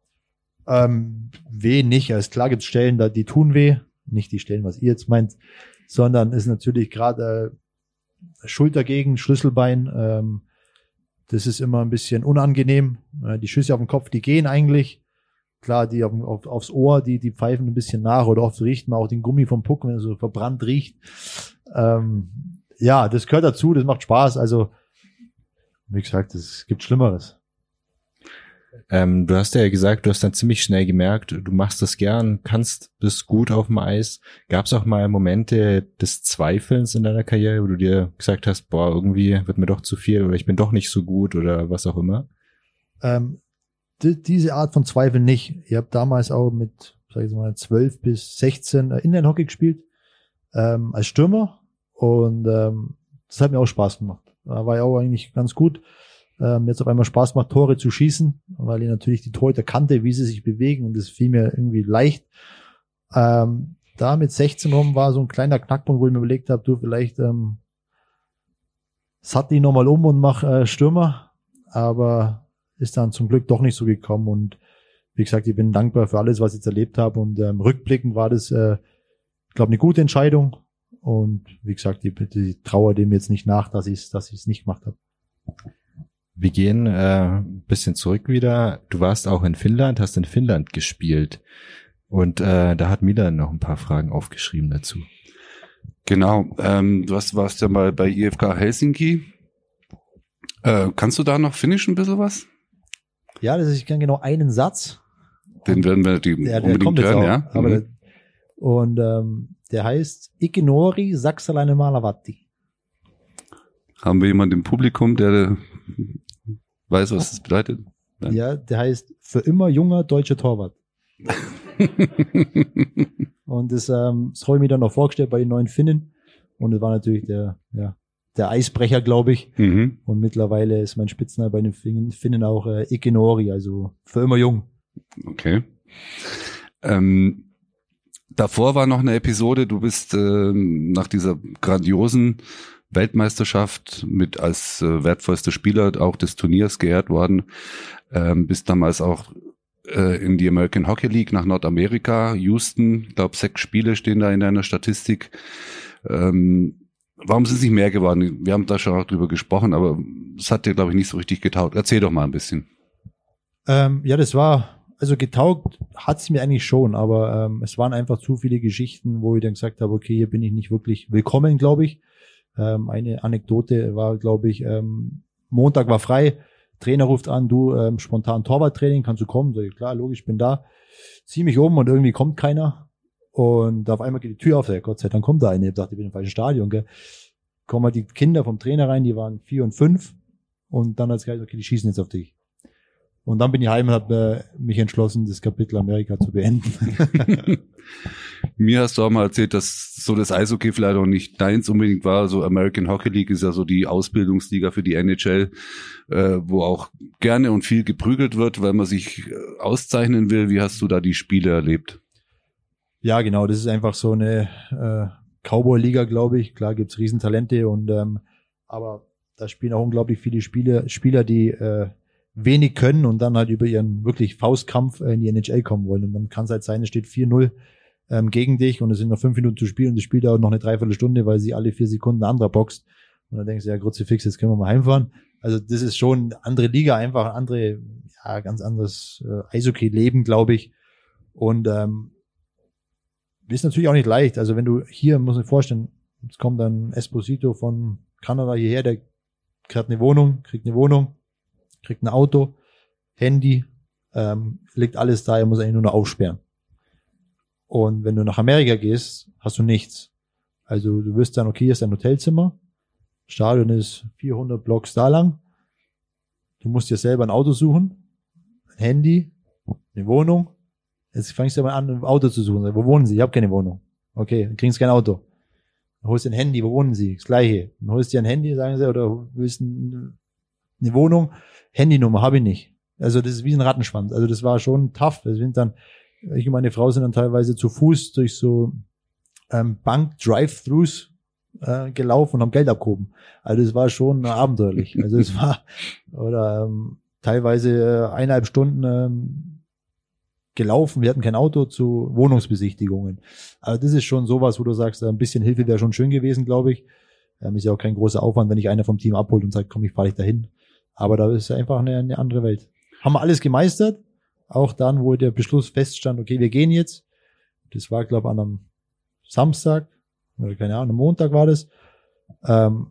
Speaker 3: Ähm, weh nicht. Also klar gibt's Stellen, da die tun weh. Nicht die Stellen, was ihr jetzt meint, sondern ist natürlich gerade äh, Schultergegend, Schlüsselbein. Ähm, das ist immer ein bisschen unangenehm. Äh, die Schüsse auf den Kopf, die gehen eigentlich. Klar, die auf, auf, aufs Ohr, die, die pfeifen ein bisschen nach oder oft riecht man auch den Gummi vom Puck, wenn er so verbrannt riecht. Ähm, ja, das gehört dazu, das macht Spaß. Also, wie gesagt, es gibt Schlimmeres.
Speaker 5: Ähm, du hast ja gesagt, du hast dann ziemlich schnell gemerkt, du machst das gern, kannst das gut auf dem Eis. Gab es auch mal Momente des Zweifelns in deiner Karriere, wo du dir gesagt hast, boah, irgendwie wird mir doch zu viel oder ich bin doch nicht so gut oder was auch immer?
Speaker 3: Ähm, die, diese Art von Zweifel nicht. Ich habe damals auch mit, sag ich mal, zwölf bis sechzehn äh, Inline-Hockey gespielt, ähm, als Stürmer und ähm, das hat mir auch Spaß gemacht. Da war ich auch eigentlich ganz gut. Ähm, jetzt auf einmal Spaß macht, Tore zu schießen, weil ich natürlich die Torhüter kannte, wie sie sich bewegen und das fiel mir irgendwie leicht. Ähm, da mit sechzehn rum war so ein kleiner Knackpunkt, wo ich mir überlegt habe, du vielleicht ähm, sattel ich nochmal um und mach äh, Stürmer, aber ist dann zum Glück doch nicht so gekommen und wie gesagt, ich bin dankbar für alles, was ich jetzt erlebt habe und ähm, rückblickend war das, äh, ich glaube, eine gute Entscheidung und wie gesagt, ich, ich traue dem jetzt nicht nach, dass ich es dass ich es nicht gemacht habe.
Speaker 5: Wir gehen äh, ein bisschen zurück wieder. Du warst auch in Finnland, hast in Finnland gespielt. Und äh, da hat Milan noch ein paar Fragen aufgeschrieben dazu.
Speaker 4: Genau. Ähm, du hast, warst ja mal bei I F K Helsinki. Äh, kannst du da noch Finnisch ein bisschen was?
Speaker 3: Ja, das ist, ich kann genau einen Satz.
Speaker 4: Den werden wir die
Speaker 3: der, der
Speaker 4: unbedingt hören,
Speaker 3: auch,
Speaker 4: ja.
Speaker 3: Aber
Speaker 4: mhm.
Speaker 3: der, und ähm, der heißt Ikinori Saksalainen Malavatti.
Speaker 4: Haben wir jemanden im Publikum, der weiß, was das bedeutet?
Speaker 3: Ja, ja der heißt für immer junger deutscher Torwart. Und das, ähm, das habe ich mir dann noch vorgestellt bei den neuen Finnen. Und das war natürlich der, ja, der Eisbrecher, glaube ich.
Speaker 4: Mhm.
Speaker 3: Und mittlerweile ist mein Spitzname bei den Finnen, Finnen auch äh, Ikinori, also für immer jung.
Speaker 4: Okay. Ähm, davor war noch eine Episode, du bist äh, nach dieser grandiosen Weltmeisterschaft mit als äh, wertvollster Spieler auch des Turniers geehrt worden, ähm, bist damals auch äh, in die American Hockey League nach Nordamerika, Houston, ich glaube sechs Spiele stehen da in deiner Statistik. Ähm, warum sind es nicht mehr geworden? Wir haben da schon auch drüber gesprochen, aber es hat dir, glaube ich, nicht so richtig getaugt. Erzähl doch mal ein bisschen.
Speaker 3: Ähm, ja, das war, also getaugt hat es mir eigentlich schon, aber ähm, es waren einfach zu viele Geschichten, wo ich dann gesagt habe, okay, hier bin ich nicht wirklich willkommen, glaube ich. Ähm, eine Anekdote war, glaube ich, ähm, Montag war frei, Trainer ruft an, du, ähm, spontan Torwarttraining, kannst du kommen? Sag ich, klar, logisch, bin da. Zieh mich um und irgendwie kommt keiner. Und auf einmal geht die Tür auf, sag ich, Gott sei Dank kommt da eine. Ich dachte, ich bin im falschen Stadion, gell. Kommen halt die Kinder vom Trainer rein, die waren vier und fünf. Und dann hat es gesagt, okay, die schießen jetzt auf dich. Und dann bin ich heim und habe äh, mich entschlossen, das Kapitel Amerika zu beenden.
Speaker 4: Mir hast du auch mal erzählt, dass so das Eishockey vielleicht auch nicht deins unbedingt war. So American Hockey League ist ja so die Ausbildungsliga für die N H L, äh, wo auch gerne und viel geprügelt wird, weil man sich äh, auszeichnen will. Wie hast du da die Spiele erlebt?
Speaker 3: Ja, genau. Das ist einfach so eine äh, Cowboy-Liga, glaube ich. Klar gibt's Riesentalente und ähm, aber da spielen auch unglaublich viele Spieler, Spieler, die äh, wenig können und dann halt über ihren wirklich Faustkampf in die N H L kommen wollen. Und dann kann es halt sein, es steht vier null ähm, gegen dich und es sind noch fünf Minuten zu spielen und das Spiel dauert noch eine Dreiviertelstunde, weil sie alle vier Sekunden ein anderer boxt. Und dann denkst du, ja, Kruzifix, jetzt können wir mal heimfahren. Also das ist schon eine andere Liga, einfach ein andere, ja, ganz anderes äh, Eishockey-Leben, glaube ich. Und ähm, ist natürlich auch nicht leicht. Also wenn du hier, muss ich vorstellen, jetzt kommt dann Esposito von Kanada hierher, der kriegt eine Wohnung, kriegt eine Wohnung, kriegt ein Auto, Handy, ähm, liegt alles da, er muss eigentlich nur noch aufsperren. Und wenn du nach Amerika gehst, hast du nichts. Also du wirst dann, okay, hier ist ein Hotelzimmer, Stadion ist vierhundert Blocks da lang, du musst dir selber ein Auto suchen, ein Handy, eine Wohnung, jetzt fängst du mal an, ein Auto zu suchen. Wo wohnen Sie? Ich habe keine Wohnung. Okay, dann kriegst du kein Auto. Dann holst du ein Handy, wo wohnen Sie? Das Gleiche. Dann holst du dir ein Handy, sagen sie, oder willst ein, eine Wohnung, Handynummer habe ich nicht. Also das ist wie ein Rattenschwanz. Also das war schon tough. Wir sind dann, ich und meine Frau sind dann teilweise zu Fuß durch so ähm, Bank-Drive-Thrus äh, gelaufen und haben Geld abgehoben. Also das war schon abenteuerlich. Also es war oder ähm, teilweise äh, eineinhalb Stunden ähm, gelaufen. Wir hatten kein Auto zu Wohnungsbesichtigungen. Also das ist schon sowas, wo du sagst, ein bisschen Hilfe wäre schon schön gewesen, glaube ich. Ähm, ist ja auch kein großer Aufwand, wenn ich einer vom Team abholt und sagt, komm, ich fahre dich dahin. Aber da ist einfach eine, eine andere Welt. Haben wir alles gemeistert. Auch dann, wo der Beschluss feststand, okay, wir gehen jetzt. Das war, glaube ich, an einem Samstag oder keine Ahnung, am Montag war das. Ähm,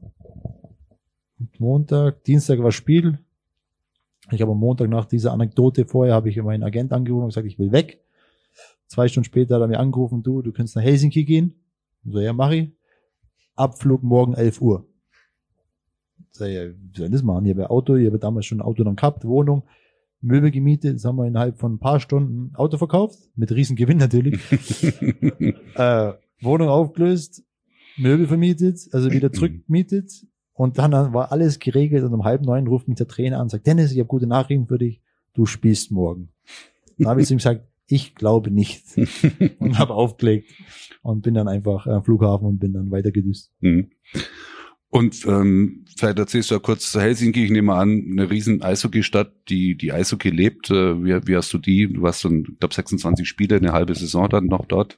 Speaker 3: Montag, Dienstag war Spiel. Ich habe am Montag nach dieser Anekdote vorher, habe ich meinen Agent angerufen und gesagt, ich will weg. Zwei Stunden später hat er mir angerufen, du, du kannst nach Helsinki gehen. So, ja, mach ich. Abflug morgen elf Uhr. Sag ich, ja, wie soll ich das machen? Ich habe ein Auto, ich habe damals schon ein Auto dann gehabt, Wohnung, Möbel gemietet. Das haben wir innerhalb von ein paar Stunden Auto verkauft, mit riesen Gewinn natürlich. äh, Wohnung aufgelöst, Möbel vermietet, also wieder zurückgemietet. Und dann war alles geregelt und um halb neun ruft mich der Trainer an und sagt, Dennis, ich habe gute Nachrichten für dich, du spielst morgen. Dann habe ich zu ihm gesagt, ich glaube nicht. Und habe aufgelegt und bin dann einfach am Flughafen und bin dann weiter gedüst.
Speaker 4: Mhm. Und ähm, vielleicht erzählst du ja kurz zu Helsinki, ich nehme an, eine riesen Eishockey-Stadt, die die Eishockey lebt. Äh, wie, wie hast du die? Du warst dann, ich glaube, sechsundzwanzig Spiele, eine halbe Saison dann noch dort.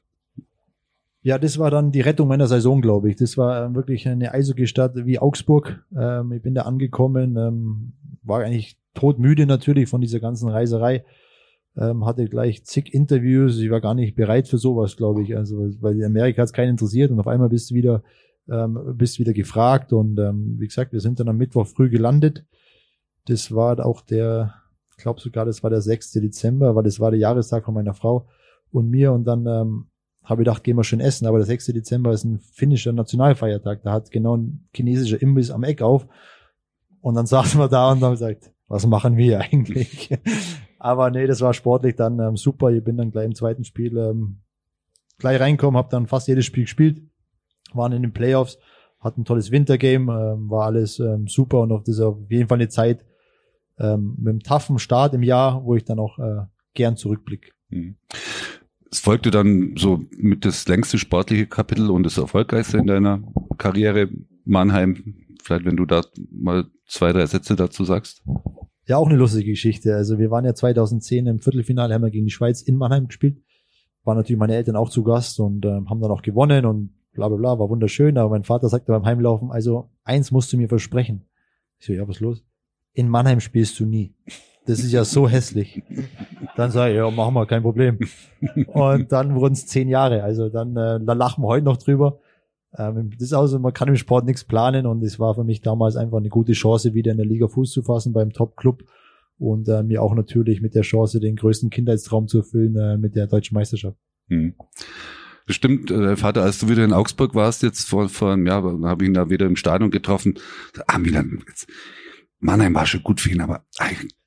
Speaker 3: Ja, das war dann die Rettung meiner Saison, glaube ich. Das war wirklich eine Eishockey-Stadt wie Augsburg. Ähm, ich bin da angekommen, ähm, war eigentlich todmüde natürlich von dieser ganzen Reiserei. Ähm, hatte gleich zig Interviews. Ich war gar nicht bereit für sowas, glaube ich. Also, weil Amerika hat es keinen interessiert und auf einmal bist du wieder, ähm, bist wieder gefragt. Und ähm, wie gesagt, wir sind dann am Mittwoch früh gelandet. Das war auch der, ich glaube sogar, das war der sechste Dezember, weil das war der Jahrestag von meiner Frau und mir. Und dann ähm, habe ich gedacht, gehen wir schön essen, aber der sechste Dezember ist ein finnischer Nationalfeiertag. Da hat genau ein chinesischer Imbiss am Eck auf. Und dann saßen wir da und haben gesagt, was machen wir eigentlich? Aber nee, das war sportlich dann ähm, super. Ich bin dann gleich im zweiten Spiel ähm, gleich reingekommen, habe dann fast jedes Spiel gespielt, waren in den Playoffs, hatten ein tolles Wintergame, ähm, war alles ähm, super und auf das auf jeden Fall eine Zeit ähm, mit einem toughen Start im Jahr, wo ich dann auch äh, gern zurückblicke.
Speaker 4: Mhm. Es folgte dann so mit das längste sportliche Kapitel und das erfolgreichste in deiner Karriere, Mannheim. Vielleicht, wenn du da mal zwei, drei Sätze dazu sagst.
Speaker 3: Ja, auch eine lustige Geschichte. Also wir waren ja zweitausendzehn im Viertelfinale, haben wir gegen die Schweiz in Mannheim gespielt. Waren natürlich meine Eltern auch zu Gast und ähm, haben dann auch gewonnen und bla bla bla, war wunderschön. Aber mein Vater sagte beim Heimlaufen, also eins musst du mir versprechen. Ich so, ja, was ist los? In Mannheim spielst du nie. Das ist ja so hässlich. Dann sage ich, ja, machen wir, kein Problem. Und dann wurden es zehn Jahre. Also dann, äh, da lachen wir heute noch drüber. Ähm, das ist also, man kann im Sport nichts planen und es war für mich damals einfach eine gute Chance, wieder in der Liga Fuß zu fassen beim Top-Club und äh, mir auch natürlich mit der Chance, den größten Kindheitstraum zu erfüllen, äh, mit der deutschen Meisterschaft.
Speaker 4: Hm. Das stimmt, äh, Vater, als du wieder in Augsburg warst, jetzt vor, vor einem Jahr, habe ich ihn da wieder im Stadion getroffen. Ah, Milan, jetzt, Mannheim war schon gut für ihn, aber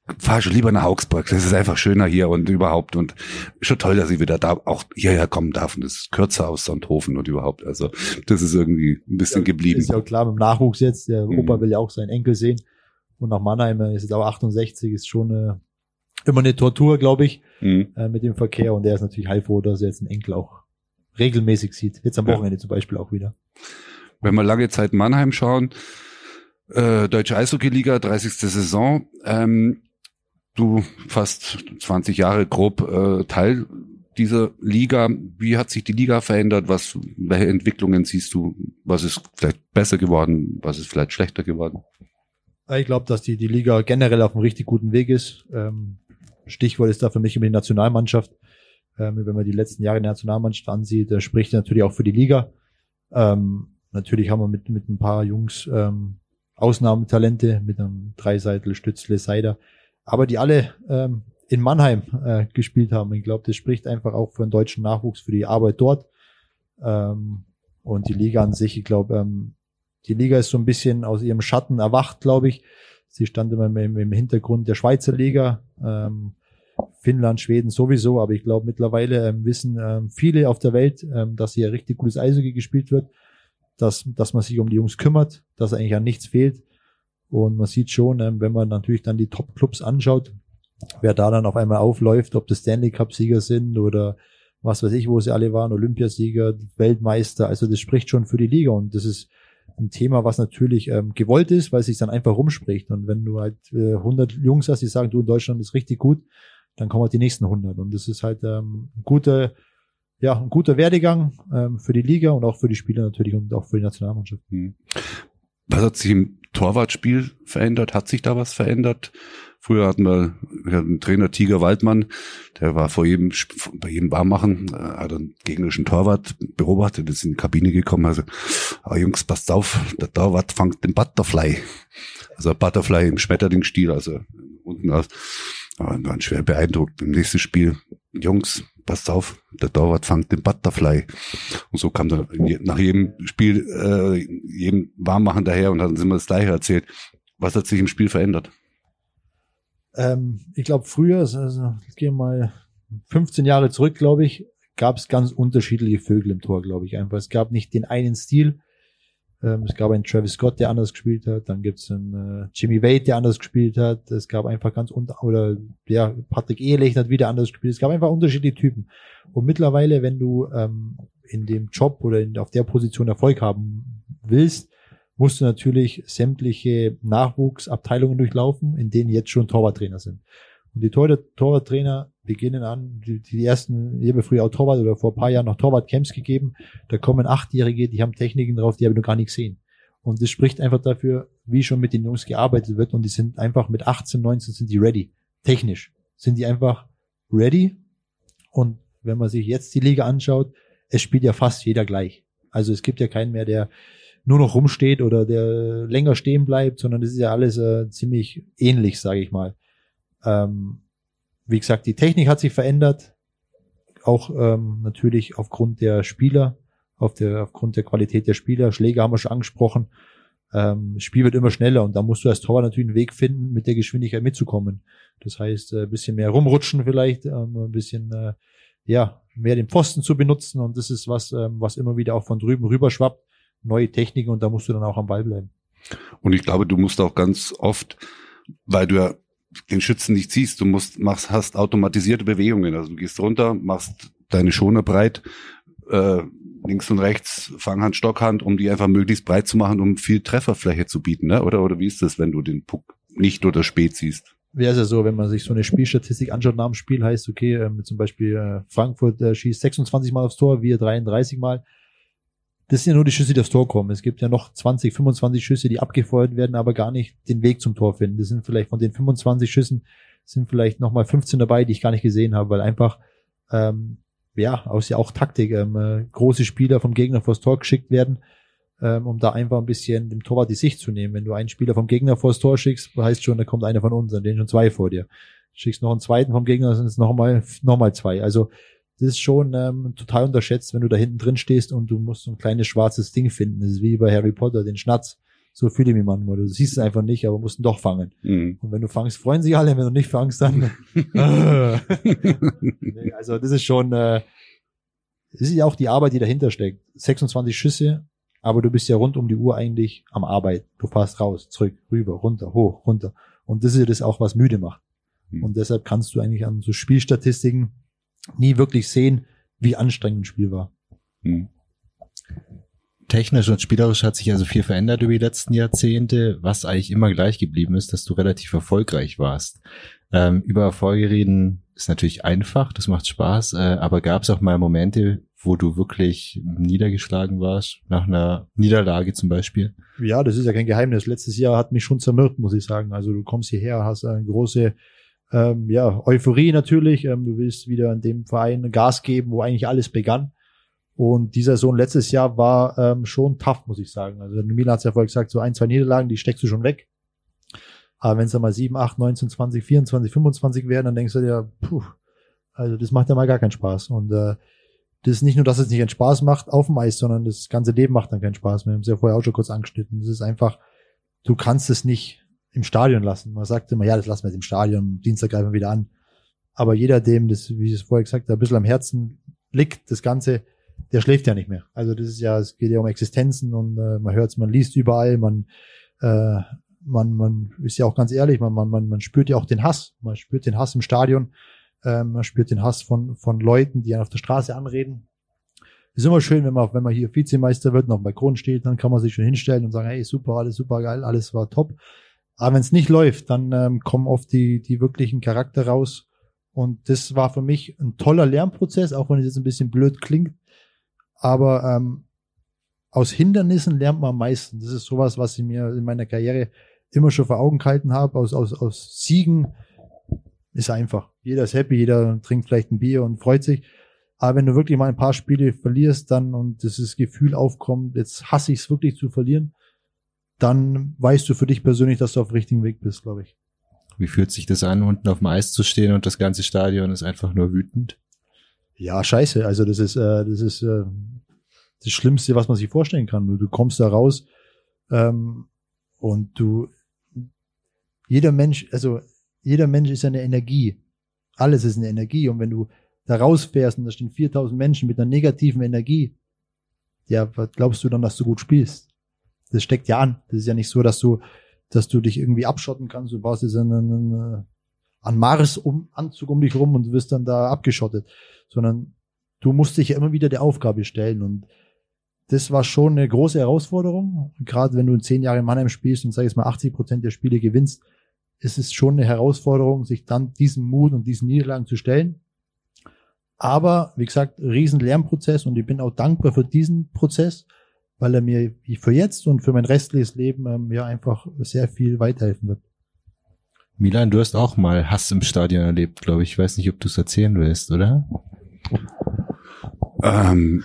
Speaker 4: fahr schon lieber nach Augsburg, das ist einfach schöner hier und überhaupt und schon toll, dass ich wieder da auch hierher kommen darf und das ist kürzer aus Sonthofen und überhaupt, also das ist irgendwie ein bisschen
Speaker 3: ja,
Speaker 4: geblieben.
Speaker 3: Ist ja auch klar, mit dem Nachwuchs jetzt, der
Speaker 4: mhm.
Speaker 3: Opa will ja auch seinen Enkel sehen und nach Mannheim ist jetzt auch achtundsechzig, ist schon eine, immer eine Tortur, glaube ich, mhm. äh, mit dem Verkehr und der ist natürlich heilfroh, dass er jetzt einen Enkel auch regelmäßig sieht, jetzt am Wochenende ja. zum Beispiel auch wieder.
Speaker 4: Wenn wir lange Zeit Mannheim schauen, äh, Deutsche Eishockey-Liga, dreißigste Saison, ähm, du fast zwanzig Jahre grob äh, Teil dieser Liga. Wie hat sich die Liga verändert? Was, welche Entwicklungen siehst du? Was ist vielleicht besser geworden? Was ist vielleicht schlechter geworden?
Speaker 3: Ich glaube, dass die, die Liga generell auf einem richtig guten Weg ist. Ähm, Stichwort ist da für mich immer die Nationalmannschaft. Ähm, wenn man die letzten Jahre in der Nationalmannschaft ansieht, da spricht natürlich auch für die Liga. Ähm, natürlich haben wir mit, mit ein paar Jungs ähm, Ausnahmetalente, mit einem Dreiseitel, Stützle, Seider, aber die alle ähm, in Mannheim äh, gespielt haben. Ich glaube, das spricht einfach auch für den deutschen Nachwuchs, für die Arbeit dort. Ähm, und die Liga an sich, ich glaube, ähm, die Liga ist so ein bisschen aus ihrem Schatten erwacht, glaube ich. Sie stand immer im, im Hintergrund der Schweizer Liga, ähm, Finnland, Schweden sowieso, aber ich glaube, mittlerweile ähm, wissen ähm, viele auf der Welt, ähm, dass hier richtig gutes Eishockey gespielt wird, dass, dass man sich um die Jungs kümmert, dass eigentlich an nichts fehlt. Und man sieht schon, ähm, wenn man natürlich dann die Top-Clubs anschaut, wer da dann auf einmal aufläuft, ob das Stanley Cup-Sieger sind oder was weiß ich, wo sie alle waren, Olympiasieger, Weltmeister, also das spricht schon für die Liga und das ist ein Thema, was natürlich ähm, gewollt ist, weil es sich dann einfach rumspricht und wenn du halt äh, hundert Jungs hast, die sagen, du in Deutschland ist richtig gut, dann kommen halt die nächsten hundert und das ist halt ähm, ein guter, ja, ein guter Werdegang ähm, für die Liga und auch für die Spieler natürlich und auch für die Nationalmannschaft.
Speaker 4: Was hat sich im Torwartspiel verändert? Hat sich da was verändert? Früher hatten wir, wir hatten einen Trainer Tiger Waldmann, der war vor jedem, bei jedem Warmmachen, äh, hat einen gegnerischen Torwart beobachtet, ist in die Kabine gekommen, also, ah, Jungs, passt auf, der Torwart fängt den Butterfly. Also Butterfly im Schmetterlingsstil, also unten aus. Aber wir waren schwer beeindruckt. Im nächsten Spiel, Jungs, passt auf, der Torwart fängt den Butterfly. Und so kam dann nach jedem Spiel, äh, jedem Warmmachen daher und hat uns immer das Gleiche erzählt. Was hat sich im Spiel verändert?
Speaker 3: Ähm, ich glaube, früher, also ich gehe mal fünfzehn Jahre zurück, glaube ich, gab es ganz unterschiedliche Vögel im Tor, glaube ich. Einfach, es gab nicht den einen Stil. Ähm, es gab einen Travis Scott, der anders gespielt hat. Dann gibt es einen äh, Jimmy Wade, der anders gespielt hat. Es gab einfach ganz unter oder ja Patrick Ehrlich hat wieder anders gespielt. Es gab einfach unterschiedliche Typen. Und mittlerweile, wenn du ähm, in dem Job oder in, auf der Position Erfolg haben willst, musst du natürlich sämtliche Nachwuchsabteilungen durchlaufen, in denen jetzt schon Torwarttrainer sind. Und die Tor- Torwarttrainer beginnen an, die, die ersten, ich habe früher auch Torwart oder vor ein paar Jahren noch Torwartcamps gegeben, da kommen Achtjährige, die haben Techniken drauf, die habe ich noch gar nicht gesehen. Und das spricht einfach dafür, wie schon mit den Jungs gearbeitet wird und die sind einfach mit achtzehn, neunzehn sind die ready. Technisch sind die einfach ready und wenn man sich jetzt die Liga anschaut, es spielt ja fast jeder gleich. Also es gibt ja keinen mehr, der nur noch rumsteht oder der länger stehen bleibt, sondern das ist ja alles äh, ziemlich ähnlich, sage ich mal. Ähm, wie gesagt, die Technik hat sich verändert, auch ähm, natürlich aufgrund der Spieler, auf der, aufgrund der Qualität der Spieler. Schläge haben wir schon angesprochen. Ähm, das Spiel wird immer schneller und da musst du als Torwart natürlich einen Weg finden, mit der Geschwindigkeit mitzukommen. Das heißt, ein äh, bisschen mehr rumrutschen vielleicht, ähm, ein bisschen äh, ja mehr den Pfosten zu benutzen und das ist was, ähm, was immer wieder auch von drüben rüber schwappt. Neue Techniken und da musst du dann auch am Ball bleiben.
Speaker 4: Und ich glaube, du musst auch ganz oft, weil du ja den Schützen nicht siehst, du musst, machst, hast automatisierte Bewegungen. Also du gehst runter, machst deine Schoner breit, äh, links und rechts, Fanghand, Stockhand, um die einfach möglichst breit zu machen, um viel Trefferfläche zu bieten, ne? Oder, oder wie ist das, wenn du den Puck nicht oder spät siehst?
Speaker 3: Wäre es ja so, wenn man sich so eine Spielstatistik anschaut nach dem Spiel, heißt, okay, ähm, zum Beispiel äh, Frankfurt äh, schießt sechsundzwanzig Mal aufs Tor, wir dreiunddreißig Mal. Das sind ja nur die Schüsse, die aufs Tor kommen. Es gibt ja noch zwanzig, fünfundzwanzig Schüsse, die abgefeuert werden, aber gar nicht den Weg zum Tor finden. Das sind vielleicht von den fünfundzwanzig Schüssen sind vielleicht nochmal fünfzehn dabei, die ich gar nicht gesehen habe, weil einfach, ähm, ja, aus ja auch Taktik, ähm, äh, große Spieler vom Gegner vors Tor geschickt werden, ähm, um da einfach ein bisschen dem Torwart die Sicht zu nehmen. Wenn du einen Spieler vom Gegner vors Tor schickst, heißt schon, da kommt einer von uns, dann stehen schon zwei vor dir. Schickst noch einen zweiten vom Gegner, dann sind es nochmal, nochmal zwei. Also, das ist schon ähm, total unterschätzt, wenn du da hinten drin stehst und du musst so ein kleines schwarzes Ding finden. Das ist wie bei Harry Potter, den Schnatz. So fühle ich mich manchmal. Du siehst es einfach nicht, aber musst ihn doch fangen.
Speaker 4: Mhm.
Speaker 3: Und wenn du fangst, freuen sich alle. Wenn du nicht fangst, dann... nee, also das ist schon... Äh, das ist ja auch die Arbeit, die dahinter steckt. sechsundzwanzig Schüsse, aber du bist ja rund um die Uhr eigentlich am Arbeit. Du fährst raus, zurück, rüber, runter, hoch, runter. Und das ist ja das auch, was müde macht. Mhm. Und deshalb kannst du eigentlich an so Spielstatistiken nie wirklich sehen, wie anstrengend ein Spiel war.
Speaker 4: Mhm.
Speaker 5: Technisch und spielerisch hat sich also viel verändert über die letzten Jahrzehnte, was eigentlich immer gleich geblieben ist, dass du relativ erfolgreich warst. Ähm, über Erfolge reden ist natürlich einfach, das macht Spaß, äh, aber gab es auch mal Momente, wo du wirklich niedergeschlagen warst, nach einer Niederlage zum Beispiel?
Speaker 3: Ja, das ist ja kein Geheimnis. Letztes Jahr hat mich schon zermürbt, muss ich sagen. Also du kommst hierher, hast eine große ähm, ja, Euphorie natürlich. Ähm, du willst wieder in dem Verein Gas geben, wo eigentlich alles begann. Und die Saison letztes Jahr war ähm, schon tough, muss ich sagen. Also Milan hat es ja vorher gesagt, so ein, zwei Niederlagen, die steckst du schon weg. Aber wenn es dann mal sieben, acht, neunzehn, zwanzig, vierundzwanzig, fünfundzwanzig werden, dann denkst du dir, puh, also das macht ja mal gar keinen Spaß. Und äh, das ist nicht nur, dass es nicht einen Spaß macht auf dem Eis, sondern das ganze Leben macht dann keinen Spaß mehr. Wir haben es ja vorher auch schon kurz angeschnitten. Das ist einfach, du kannst es nicht im Stadion lassen. Man sagt immer, ja, das lassen wir jetzt im Stadion, Dienstag greifen wir wieder an. Aber jeder, dem das, wie ich es vorher gesagt habe, ein bisschen am Herzen liegt, das Ganze, der schläft ja nicht mehr. Also das ist ja, es geht ja um Existenzen und äh, man hört es, man liest überall, man äh, man man ist ja auch ganz ehrlich, man man man man spürt ja auch den Hass, man spürt den Hass im Stadion, äh, man spürt den Hass von von Leuten, die einen auf der Straße anreden. Ist immer schön, wenn man wenn man hier Vizemeister wird und auf dem Balkon steht, dann kann man sich schon hinstellen und sagen, hey, super, alles super geil, alles war top. Aber wenn es nicht läuft, dann ähm, kommen oft die die wirklichen Charakter raus. Und das war für mich ein toller Lernprozess, auch wenn es jetzt ein bisschen blöd klingt. Aber ähm, aus Hindernissen lernt man am meisten. Das ist sowas, was ich mir in meiner Karriere immer schon vor Augen gehalten habe. Aus, aus, aus Siegen ist einfach. Jeder ist happy, jeder trinkt vielleicht ein Bier und freut sich. Aber wenn du wirklich mal ein paar Spiele verlierst dann und dieses Gefühl aufkommt, jetzt hasse ich es wirklich zu verlieren, dann weißt du für dich persönlich, dass du auf dem richtigen Weg bist, glaube ich.
Speaker 5: Wie fühlt sich das an, unten auf dem Eis zu stehen und das ganze Stadion ist einfach nur wütend?
Speaker 3: Ja, scheiße. Also das ist äh, das ist äh, das Schlimmste, was man sich vorstellen kann. Du, du kommst da raus ähm, und du jeder Mensch, also jeder Mensch ist eine Energie. Alles ist eine Energie. Und wenn du da rausfährst und da stehen viertausend Menschen mit einer negativen Energie, ja, was glaubst du dann, dass du gut spielst? Das steckt ja an. Das ist ja nicht so, dass du dass du dich irgendwie abschotten kannst. Du baust jetzt einen, einen, einen Mars-Anzug um dich rum und du wirst dann da abgeschottet. Sondern du musst dich ja immer wieder der Aufgabe stellen. Und das war schon eine große Herausforderung. Gerade wenn du in zehn Jahren in Mannheim spielst und sag ich jetzt mal achtzig Prozent der Spiele gewinnst, ist es schon eine Herausforderung, sich dann diesem Mut und diesen Niederlagen zu stellen. Aber, wie gesagt, riesen Lernprozess und ich bin auch dankbar für diesen Prozess, weil er mir für jetzt und für mein restliches Leben ähm, ja einfach sehr viel weiterhelfen wird.
Speaker 5: Milan, du hast auch mal Hass im Stadion erlebt, glaube ich. Ich weiß nicht, ob du es erzählen willst, oder?
Speaker 4: Ähm,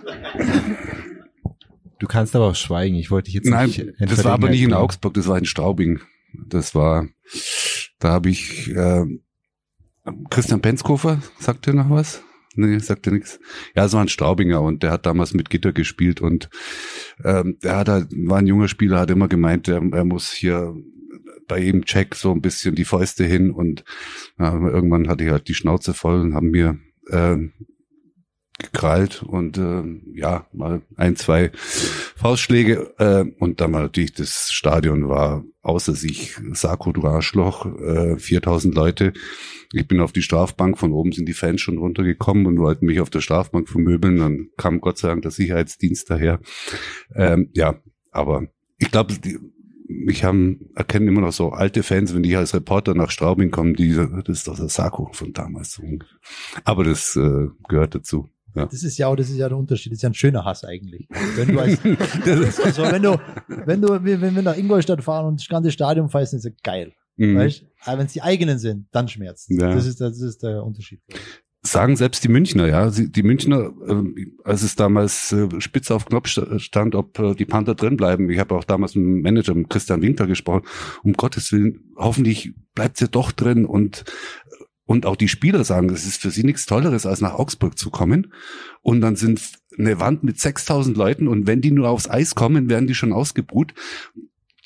Speaker 5: du kannst aber auch schweigen. Ich wollte dich jetzt
Speaker 4: nein,
Speaker 5: nicht...
Speaker 4: Nein, das war aber nicht in Augsburg, das war in Straubing. Das war, da habe ich äh, Christian Penzkofer, sagt dir noch was? Nee, sagt dir nichts. Ja, es war ein Straubinger und der hat damals mit Gitter gespielt und ähm, der hat halt, war ein junger Spieler, hat immer gemeint, er, er muss hier bei jedem Check so ein bisschen die Fäuste hin und äh, irgendwann hatte ich halt die Schnauze voll und haben mir äh, gekrallt und äh, ja, mal ein, zwei Faustschläge äh, und dann war natürlich das Stadion war außer sich, Sarko, du Arschloch, äh, viertausend Leute. Ich bin auf die Strafbank, von oben sind die Fans schon runtergekommen und wollten mich auf der Strafbank vermöbeln. Dann kam Gott sei Dank der Sicherheitsdienst daher. Ähm, ja, aber ich glaube, mich haben, erkennen immer noch so alte Fans, wenn die als Reporter nach Straubing kommen, die, das ist doch der Sarko von damals. Aber das äh, gehört dazu. Ja.
Speaker 3: Das ist ja auch, das ist ja der Unterschied. Das ist ja ein schöner Hass eigentlich. Wenn du als, also wenn du, wenn du, wenn wir nach Ingolstadt fahren und das ganze Stadion feiern, ist es geil. Mhm. Weißt? Aber wenn es die eigenen sind, dann schmerzt.
Speaker 4: Ja.
Speaker 3: Das ist, das ist der Unterschied.
Speaker 4: Sagen selbst die Münchner, ja. Die Münchner, äh, als es damals äh, spitz auf Knopf stand, ob äh, die Panther drin bleiben. Ich habe auch damals mit dem Manager, mit Christian Winkler gesprochen. Um Gottes Willen, hoffentlich bleibt sie doch drin und Und auch die Spieler sagen, es ist für sie nichts Tolleres, als nach Augsburg zu kommen. Und dann sind eine Wand mit sechstausend Leuten und wenn die nur aufs Eis kommen, werden die schon ausgebuht.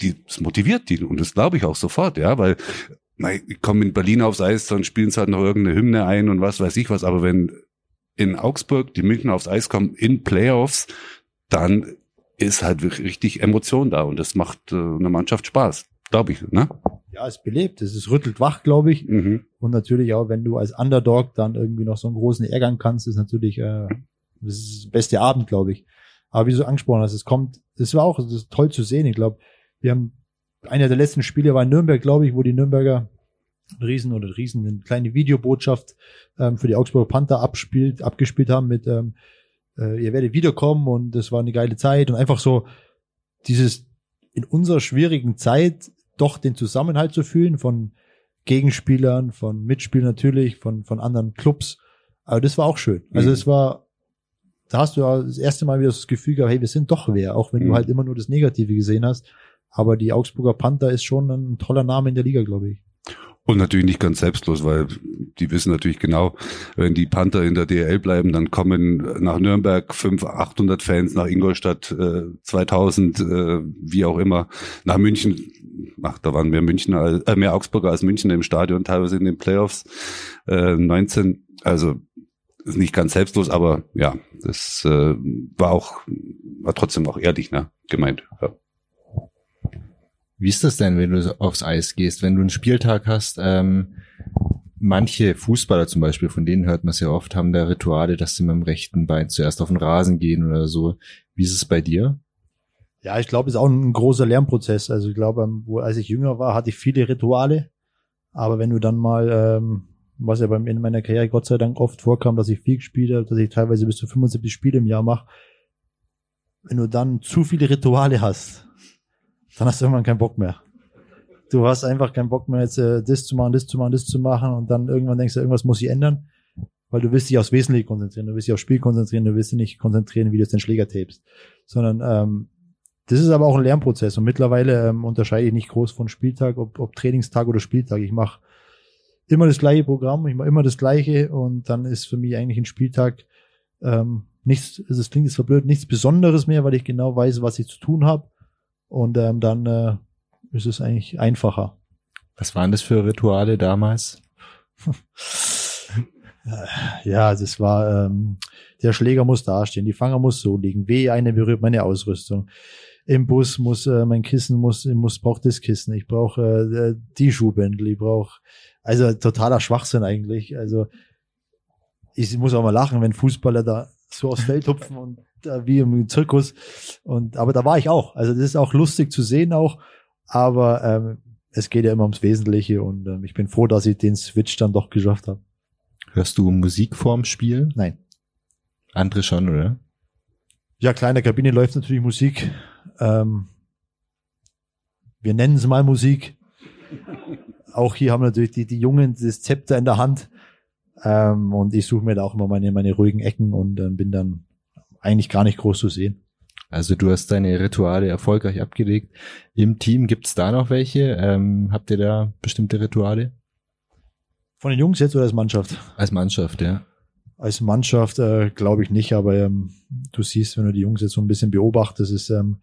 Speaker 4: die, das motiviert die und das glaube ich auch sofort, ja, weil ich komme in Berlin aufs Eis, dann spielen sie halt noch irgendeine Hymne ein und was weiß ich was, aber wenn in Augsburg die Münchner aufs Eis kommen in Playoffs, dann ist halt wirklich richtig Emotion da und das macht äh, einer Mannschaft Spaß, glaube ich, ne?
Speaker 3: Ja, es belebt, es ist rüttelt wach, glaube ich.
Speaker 4: Mhm.
Speaker 3: Und natürlich auch, wenn du als Underdog dann irgendwie noch so einen großen ärgern kannst, ist natürlich äh, das ist der beste Abend, glaube ich. Aber wie du so angesprochen hast, es kommt, es war auch, es ist toll zu sehen. Ich glaube, wir haben einer der letzten Spiele war in Nürnberg, glaube ich, wo die Nürnberger Riesen oder Riesen eine kleine Videobotschaft ähm, für die Augsburger Panther abspielt, abgespielt haben mit ähm, äh, ihr werdet wiederkommen und das war eine geile Zeit und einfach so dieses in unserer schwierigen Zeit doch den Zusammenhalt zu fühlen von Gegenspielern, von Mitspielern natürlich, von von anderen Clubs. Aber das war auch schön. Also
Speaker 4: Mhm.
Speaker 3: es war, da hast du ja das erste Mal wieder das Gefühl gehabt, hey, wir sind doch wer, auch wenn
Speaker 4: Mhm.
Speaker 3: du halt immer nur das Negative gesehen hast. Aber die Augsburger Panther ist schon ein toller Name in der Liga, glaube ich.
Speaker 4: Und natürlich nicht ganz selbstlos, weil die wissen natürlich genau, wenn die Panther in der D L L bleiben, dann kommen nach Nürnberg fünfhundert, achthundert Fans, nach Ingolstadt äh, zweitausend, äh, wie auch immer, nach München, ach, da waren mehr Münchner, als, äh, mehr Augsburger als Münchner im Stadion, teilweise in den Playoffs, äh, neunzehn, also ist nicht ganz selbstlos, aber ja, das äh, war auch, war trotzdem auch ehrlich, ne, gemeint, ja.
Speaker 5: Wie ist das denn, wenn du aufs Eis gehst, wenn du einen Spieltag hast? Ähm, manche Fußballer zum Beispiel, von denen hört man es ja oft, haben da Rituale, dass sie mit dem rechten Bein zuerst auf den Rasen gehen oder so. Wie ist es bei dir?
Speaker 3: Ja, ich glaube, es ist auch ein großer Lernprozess. Also ich glaube, wo als ich jünger war, hatte ich viele Rituale. Aber wenn du dann mal, ähm, was ja beim in meiner Karriere Gott sei Dank oft vorkam, dass ich viel gespielt habe, dass ich teilweise bis zu fünfundsiebzig Spiele im Jahr mache, wenn du dann zu viele Rituale hast, dann hast du irgendwann keinen Bock mehr. Du hast einfach keinen Bock mehr, jetzt äh, das zu machen, das zu machen, das zu machen und dann irgendwann denkst du, irgendwas muss ich ändern, weil du willst dich aufs Wesentliche konzentrieren, du willst dich aufs Spiel konzentrieren, du willst dich nicht konzentrieren, wie du jetzt den Schläger tapest, sondern ähm, das ist aber auch ein Lernprozess und mittlerweile ähm, unterscheide ich nicht groß von Spieltag, ob, ob Trainingstag oder Spieltag. Ich mache immer das gleiche Programm, ich mache immer das gleiche und dann ist für mich eigentlich ein Spieltag ähm, nichts, also es klingt jetzt verblöd, nichts Besonderes mehr, weil ich genau weiß, was ich zu tun habe. Und ähm, dann äh, ist es eigentlich einfacher.
Speaker 5: Was waren das für Rituale damals?
Speaker 3: Ja, das war, ähm, der Schläger muss dastehen, die Fanger muss so liegen, weh, eine berührt meine Ausrüstung. Im Bus muss, äh, mein Kissen muss, ich muss, brauche das Kissen, ich brauche äh, die Schuhbändel, ich brauche, also totaler Schwachsinn eigentlich. Also ich muss auch mal lachen, wenn Fußballer da so aufs Feld hupfen und äh, wie im Zirkus. Und aber da war ich auch. Also das ist auch lustig zu sehen auch. Aber ähm, es geht ja immer ums Wesentliche und ähm, ich bin froh, dass ich den Switch dann doch geschafft habe.
Speaker 5: Hörst du Musik vorm Spiel?
Speaker 3: Nein.
Speaker 5: Andere schon, oder?
Speaker 3: Ja, klar, in der Kabine läuft natürlich Musik. Ähm, wir nennen es mal Musik. Auch hier haben natürlich die, die Jungen das Zepter in der Hand. Ähm, und ich suche mir da auch immer meine, meine ruhigen Ecken und äh, bin dann eigentlich gar nicht groß zu sehen.
Speaker 5: Also du hast deine Rituale erfolgreich abgelegt. Im Team gibt's da noch welche? Ähm, habt ihr da bestimmte Rituale?
Speaker 3: Von den Jungs jetzt oder als Mannschaft?
Speaker 5: Als Mannschaft, ja.
Speaker 3: Als Mannschaft äh, glaube ich nicht, aber ähm, du siehst, wenn du die Jungs jetzt so ein bisschen beobachtest, ist ähm,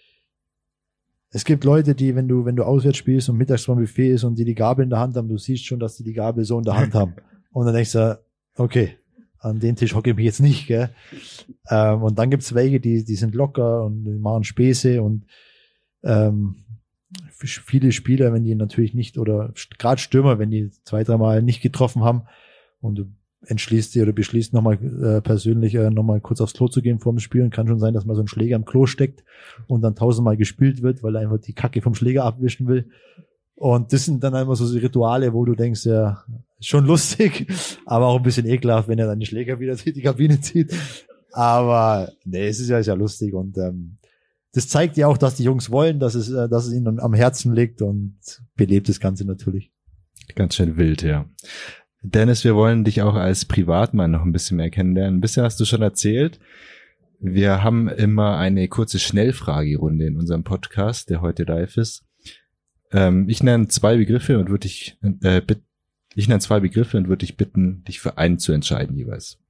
Speaker 3: es gibt Leute, die, wenn du wenn du auswärts spielst und mittags beim Buffet ist und die die Gabel in der Hand haben, du siehst schon, dass die die Gabel so in der Hand haben. Und dann denkst du, okay, an den Tisch hocke ich mich jetzt nicht, gell? Ähm, und dann gibt's welche, die die sind locker und die machen Späße und ähm, viele Spieler, wenn die natürlich nicht, oder gerade Stürmer, wenn die zwei, dreimal nicht getroffen haben und du entschließt dir oder beschließt nochmal äh, persönlich äh, nochmal kurz aufs Klo zu gehen vor dem Spiel, und kann schon sein, dass mal so ein Schläger im Klo steckt und dann tausendmal gespielt wird, weil er einfach die Kacke vom Schläger abwischen will. Und das sind dann immer so Rituale, wo du denkst, ja, schon lustig, aber auch ein bisschen ekelhaft, wenn er dann die Schläger wieder in die Kabine zieht. Aber nee, es ist ja, ist ja lustig und ähm, das zeigt ja auch, dass die Jungs wollen, dass es, äh, dass es ihnen am Herzen liegt und belebt das Ganze natürlich.
Speaker 5: Ganz schön wild, ja. Dennis, wir wollen dich auch als Privatmann noch ein bisschen mehr kennenlernen. Ein bisschen hast du schon erzählt. Wir haben immer eine kurze Schnellfragerunde in unserem Podcast, der heute live ist. Ähm, ich nenne zwei Begriffe und würde dich, äh, bit, ich nenne zwei Begriffe und würde dich bitten, dich für einen zu entscheiden jeweils.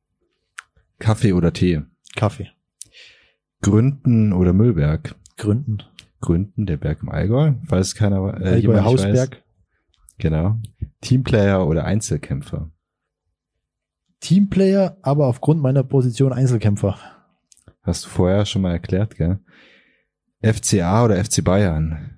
Speaker 5: Kaffee oder Tee?
Speaker 3: Kaffee.
Speaker 5: Gründen oder Müllberg?
Speaker 3: Gründen.
Speaker 5: Gründen, der Berg im Allgäu, falls keiner äh,
Speaker 3: Allgäuer
Speaker 5: jemand nicht
Speaker 3: Hausberg.
Speaker 5: weiß. Genau. Teamplayer oder Einzelkämpfer?
Speaker 3: Teamplayer, aber aufgrund meiner Position Einzelkämpfer.
Speaker 5: Hast du vorher schon mal erklärt, gell? F C A oder F C Bayern?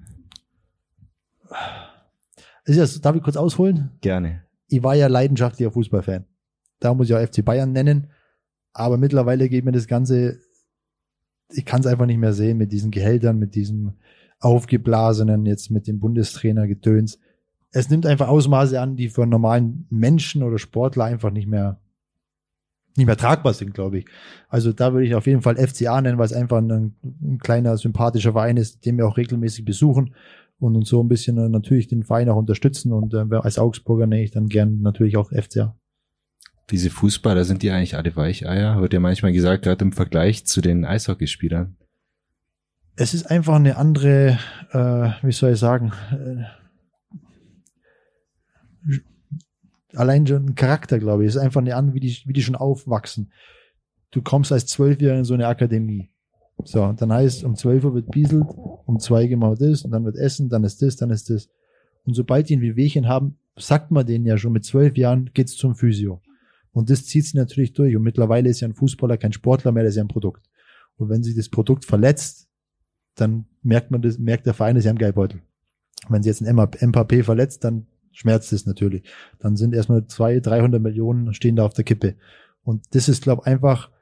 Speaker 3: Ist das, darf ich kurz ausholen?
Speaker 5: Gerne.
Speaker 3: Ich war ja leidenschaftlicher Fußballfan. Da muss ich auch F C Bayern nennen. Aber mittlerweile geht mir das Ganze, ich kann es einfach nicht mehr sehen mit diesen Gehältern, mit diesem aufgeblasenen, jetzt mit dem Bundestrainer Gedöns. Es nimmt einfach Ausmaße an, die für einen normalen Menschen oder Sportler einfach nicht mehr, nicht mehr tragbar sind, glaube ich. Also da würde ich auf jeden Fall F C A nennen, weil es einfach ein, ein kleiner, sympathischer Verein ist, den wir auch regelmäßig besuchen und uns so ein bisschen äh, natürlich den Verein auch unterstützen. Und äh, als Augsburger nenne ich dann gern natürlich auch F C A.
Speaker 5: Diese Fußballer, sind die eigentlich alle Weicheier? Wird ja manchmal gesagt, gerade im Vergleich zu den Eishockeyspielern.
Speaker 3: Es ist einfach eine andere, äh, wie soll ich sagen, äh, allein schon ein Charakter, glaube ich. Es ist einfach eine andere, wie die, wie die schon aufwachsen. Du kommst als Zwölfjähriger in so eine Akademie. So, dann heißt, um zwölf Uhr wird bieselt, um zwei gehen wir das, und dann wird Essen, dann ist das, dann ist das. Und sobald die ein Wehwehchen haben, sagt man denen ja schon, mit zwölf Jahren geht's zum Physio. Und das zieht sich natürlich durch. Und mittlerweile ist ja ein Fußballer kein Sportler mehr, das ist ja ein Produkt. Und wenn sich das Produkt verletzt, dann merkt man das, merkt der Verein das ja im Geldbeutel. Wenn sich jetzt ein Mbappé verletzt, dann schmerzt es natürlich. Dann sind erstmal zwei, dreihundert Millionen stehen da auf der Kippe. Und das ist, glaube ich, einfach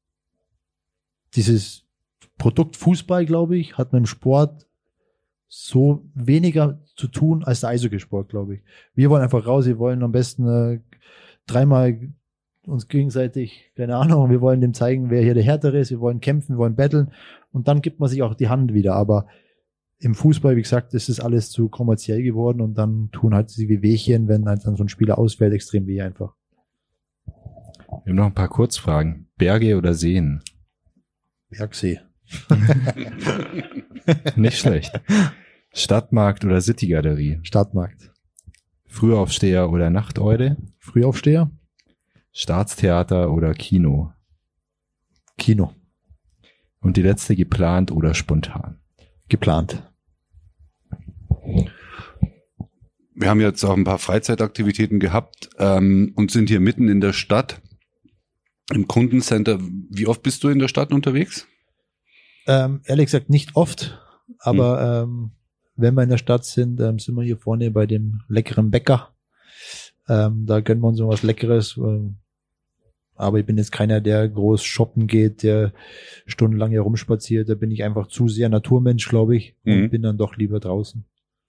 Speaker 3: dieses Produkt Fußball, glaube ich, hat mit dem Sport so weniger zu tun als der Eishockeysport, glaube ich. Wir wollen einfach raus, wir wollen am besten äh, dreimal uns gegenseitig, keine Ahnung, wir wollen dem zeigen, wer hier der Härtere ist, wir wollen kämpfen, wir wollen battlen und dann gibt man sich auch die Hand wieder. Aber im Fußball, wie gesagt, ist das alles zu kommerziell geworden und dann tun halt die Wehwehchen, wenn halt dann so ein Spieler ausfällt, extrem weh einfach.
Speaker 5: Wir haben noch ein paar Kurzfragen. Berge oder Seen?
Speaker 3: Bergsee.
Speaker 5: Nicht schlecht. Stadtmarkt oder Citygalerie?
Speaker 3: Stadtmarkt.
Speaker 5: Frühaufsteher oder Nachteule?
Speaker 3: Frühaufsteher.
Speaker 5: Staatstheater oder Kino?
Speaker 3: Kino.
Speaker 5: Und die letzte, geplant oder spontan?
Speaker 3: Geplant.
Speaker 4: Wir haben jetzt auch ein paar Freizeitaktivitäten gehabt ähm, und sind hier mitten in der Stadt, im Kundencenter. Wie oft bist du in der Stadt unterwegs?
Speaker 3: Ähm, ehrlich gesagt nicht oft, aber hm. ähm, wenn wir in der Stadt sind, ähm, sind wir hier vorne bei dem leckeren Bäcker. Ähm, da gönnen wir uns so was Leckeres. Ähm, aber ich bin jetzt keiner, der groß shoppen geht, der stundenlang hier rumspaziert. Da bin ich einfach zu sehr Naturmensch, glaube ich, und
Speaker 4: mhm.
Speaker 3: bin dann doch lieber draußen.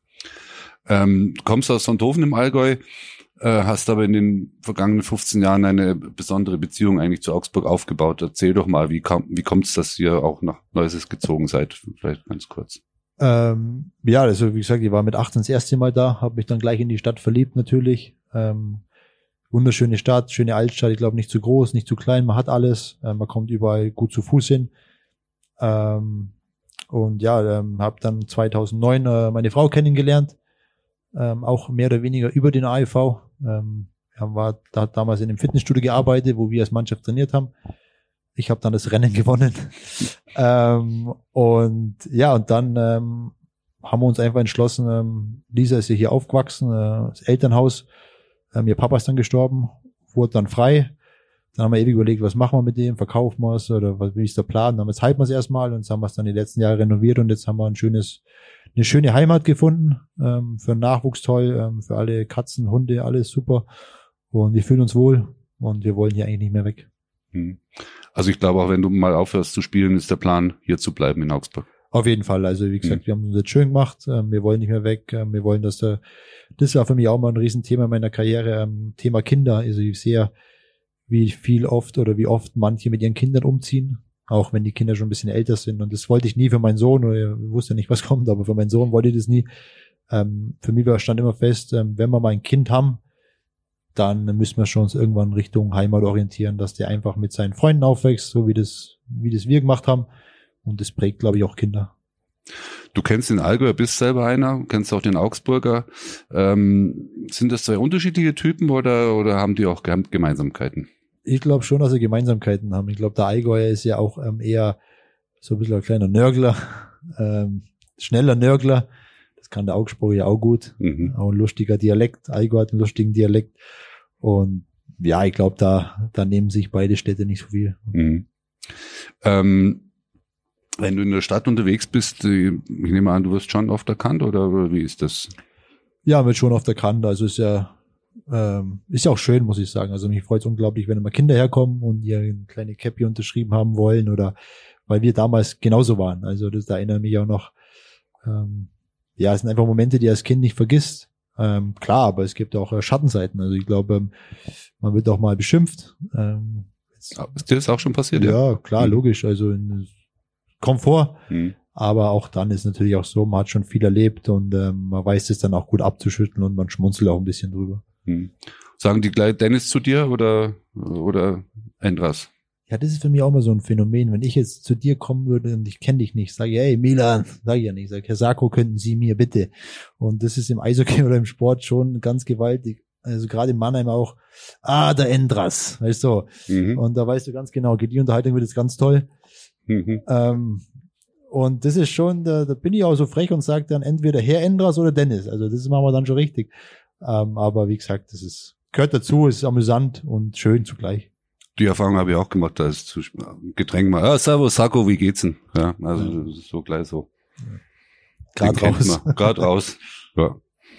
Speaker 4: Ähm, du kommst aus Sonthofen im Allgäu, äh, hast aber in den vergangenen fünfzehn Jahren eine besondere Beziehung eigentlich zu Augsburg aufgebaut. Erzähl doch mal, wie, kam, wie kommt es, dass ihr auch nach Neuses gezogen seid? Vielleicht ganz kurz.
Speaker 3: Ähm, ja, also wie gesagt, ich war mit achtzehn das erste Mal da, habe mich dann gleich in die Stadt verliebt natürlich. Ähm, wunderschöne Stadt, schöne Altstadt, ich glaube nicht zu groß, nicht zu klein, man hat alles, äh, man kommt überall gut zu Fuß hin. Ähm, und ja, ähm, habe dann zweitausendneun äh, meine Frau kennengelernt, ähm, auch mehr oder weniger über den A E V. Ähm, er war da hat damals in einem Fitnessstudio gearbeitet, wo wir als Mannschaft trainiert haben. Ich habe dann das Rennen gewonnen. ähm, und ja, und dann ähm, haben wir uns einfach entschlossen, ähm, Lisa ist ja hier aufgewachsen, äh, das Elternhaus, ähm, ihr Papa ist dann gestorben, wurde dann frei. Dann haben wir ewig überlegt, was machen wir mit dem, verkaufen wir es oder was wie ist der Plan? Dann halten wir es erstmal und jetzt haben wir es dann die letzten Jahre renoviert und jetzt haben wir ein schönes, eine schöne Heimat gefunden, ähm, für den Nachwuchs toll, ähm, für alle Katzen, Hunde, alles super und wir fühlen uns wohl und wir wollen hier eigentlich nicht mehr weg.
Speaker 4: Also ich glaube auch, wenn du mal aufhörst zu spielen, ist der Plan, hier zu bleiben in Augsburg.
Speaker 3: Auf jeden Fall. Also wie gesagt, mhm. wir haben uns jetzt schön gemacht. Wir wollen nicht mehr weg. Wir wollen, dass der, das war für mich auch mal ein Riesenthema meiner Karriere. Thema Kinder. Also ich sehe, wie viel oft oder wie oft manche mit ihren Kindern umziehen, auch wenn die Kinder schon ein bisschen älter sind. Und das wollte ich nie für meinen Sohn, oder ich wusste nicht, was kommt, aber für meinen Sohn wollte ich das nie. Für mich stand immer fest, wenn wir mal ein Kind haben, dann müssen wir schon uns irgendwann Richtung Heimat orientieren, dass der einfach mit seinen Freunden aufwächst, so wie das, wie das wir gemacht haben. Und das prägt, glaube ich, auch Kinder.
Speaker 4: Du kennst den Allgäuer, bist selber einer, kennst auch den Augsburger. Ähm, sind das zwei unterschiedliche Typen oder, oder haben die auch Gemeinsamkeiten?
Speaker 3: Ich glaube schon, dass sie Gemeinsamkeiten haben. Ich glaube, der Allgäuer ist ja auch ähm, eher so ein bisschen ein kleiner Nörgler. Ähm, schneller Nörgler. Das kann der Augsburger ja auch gut.
Speaker 4: Mhm.
Speaker 3: Auch ein lustiger Dialekt. Allgäu hat einen lustigen Dialekt. Und ja, ich glaube, da, da nehmen sich beide Städte nicht so viel.
Speaker 4: Mhm. Ähm, wenn du in der Stadt unterwegs bist, ich nehme an, du wirst schon oft erkannt, oder wie ist das?
Speaker 3: Ja, wird schon oft erkannt. Also ist ja, ähm, ist ja auch schön, muss ich sagen. Also mich freut es unglaublich, wenn immer Kinder herkommen und ihr eine kleine Cappy unterschrieben haben wollen, oder weil wir damals genauso waren. Also das da erinnert mich auch noch. Ähm, ja, es sind einfach Momente, die als Kind nicht vergisst. Ähm, klar, aber es gibt auch äh, Schattenseiten. Also ich glaube, ähm, man wird auch mal beschimpft. Ähm,
Speaker 4: Ist dir das auch schon passiert?
Speaker 3: ja, klar,
Speaker 4: Mhm.
Speaker 3: logisch. Also in, kommt vor.
Speaker 4: Mhm.
Speaker 3: Aber auch dann ist natürlich auch so, man hat schon viel erlebt und ähm, man weiß es dann auch gut abzuschütteln und man schmunzelt auch ein bisschen drüber.
Speaker 4: Mhm. Sagen die gleich Dennis zu dir oder, oder Endras?
Speaker 3: Ja, das ist für mich auch immer so ein Phänomen. Wenn ich jetzt zu dir kommen würde und ich kenne dich nicht, sage ich, hey Milan, sage ich ja nicht, sage, Herr Sarko, könnten Sie mir bitte. Und das ist im Eishockey oder im Sport schon ganz gewaltig. Also gerade in Mannheim auch, ah, der Endras, weißt du.
Speaker 4: Mhm.
Speaker 3: Und da weißt du ganz genau, die Unterhaltung wird jetzt ganz toll.
Speaker 4: Mhm.
Speaker 3: Ähm, und das ist schon, da, da bin ich auch so frech und sage dann entweder Herr Endras oder Dennis. Also das machen wir dann schon richtig. Ähm, aber wie gesagt, das ist, gehört dazu, ist amüsant und schön zugleich.
Speaker 4: Die Erfahrung habe ich auch gemacht, da ist zu Getränk mal, ah, servus, Sarko, wie geht's denn? Ja, also
Speaker 3: Ja.
Speaker 4: das ist so gleich so.
Speaker 3: Gerade
Speaker 4: Den kennt
Speaker 3: raus.
Speaker 4: man. Gerade raus. Ja.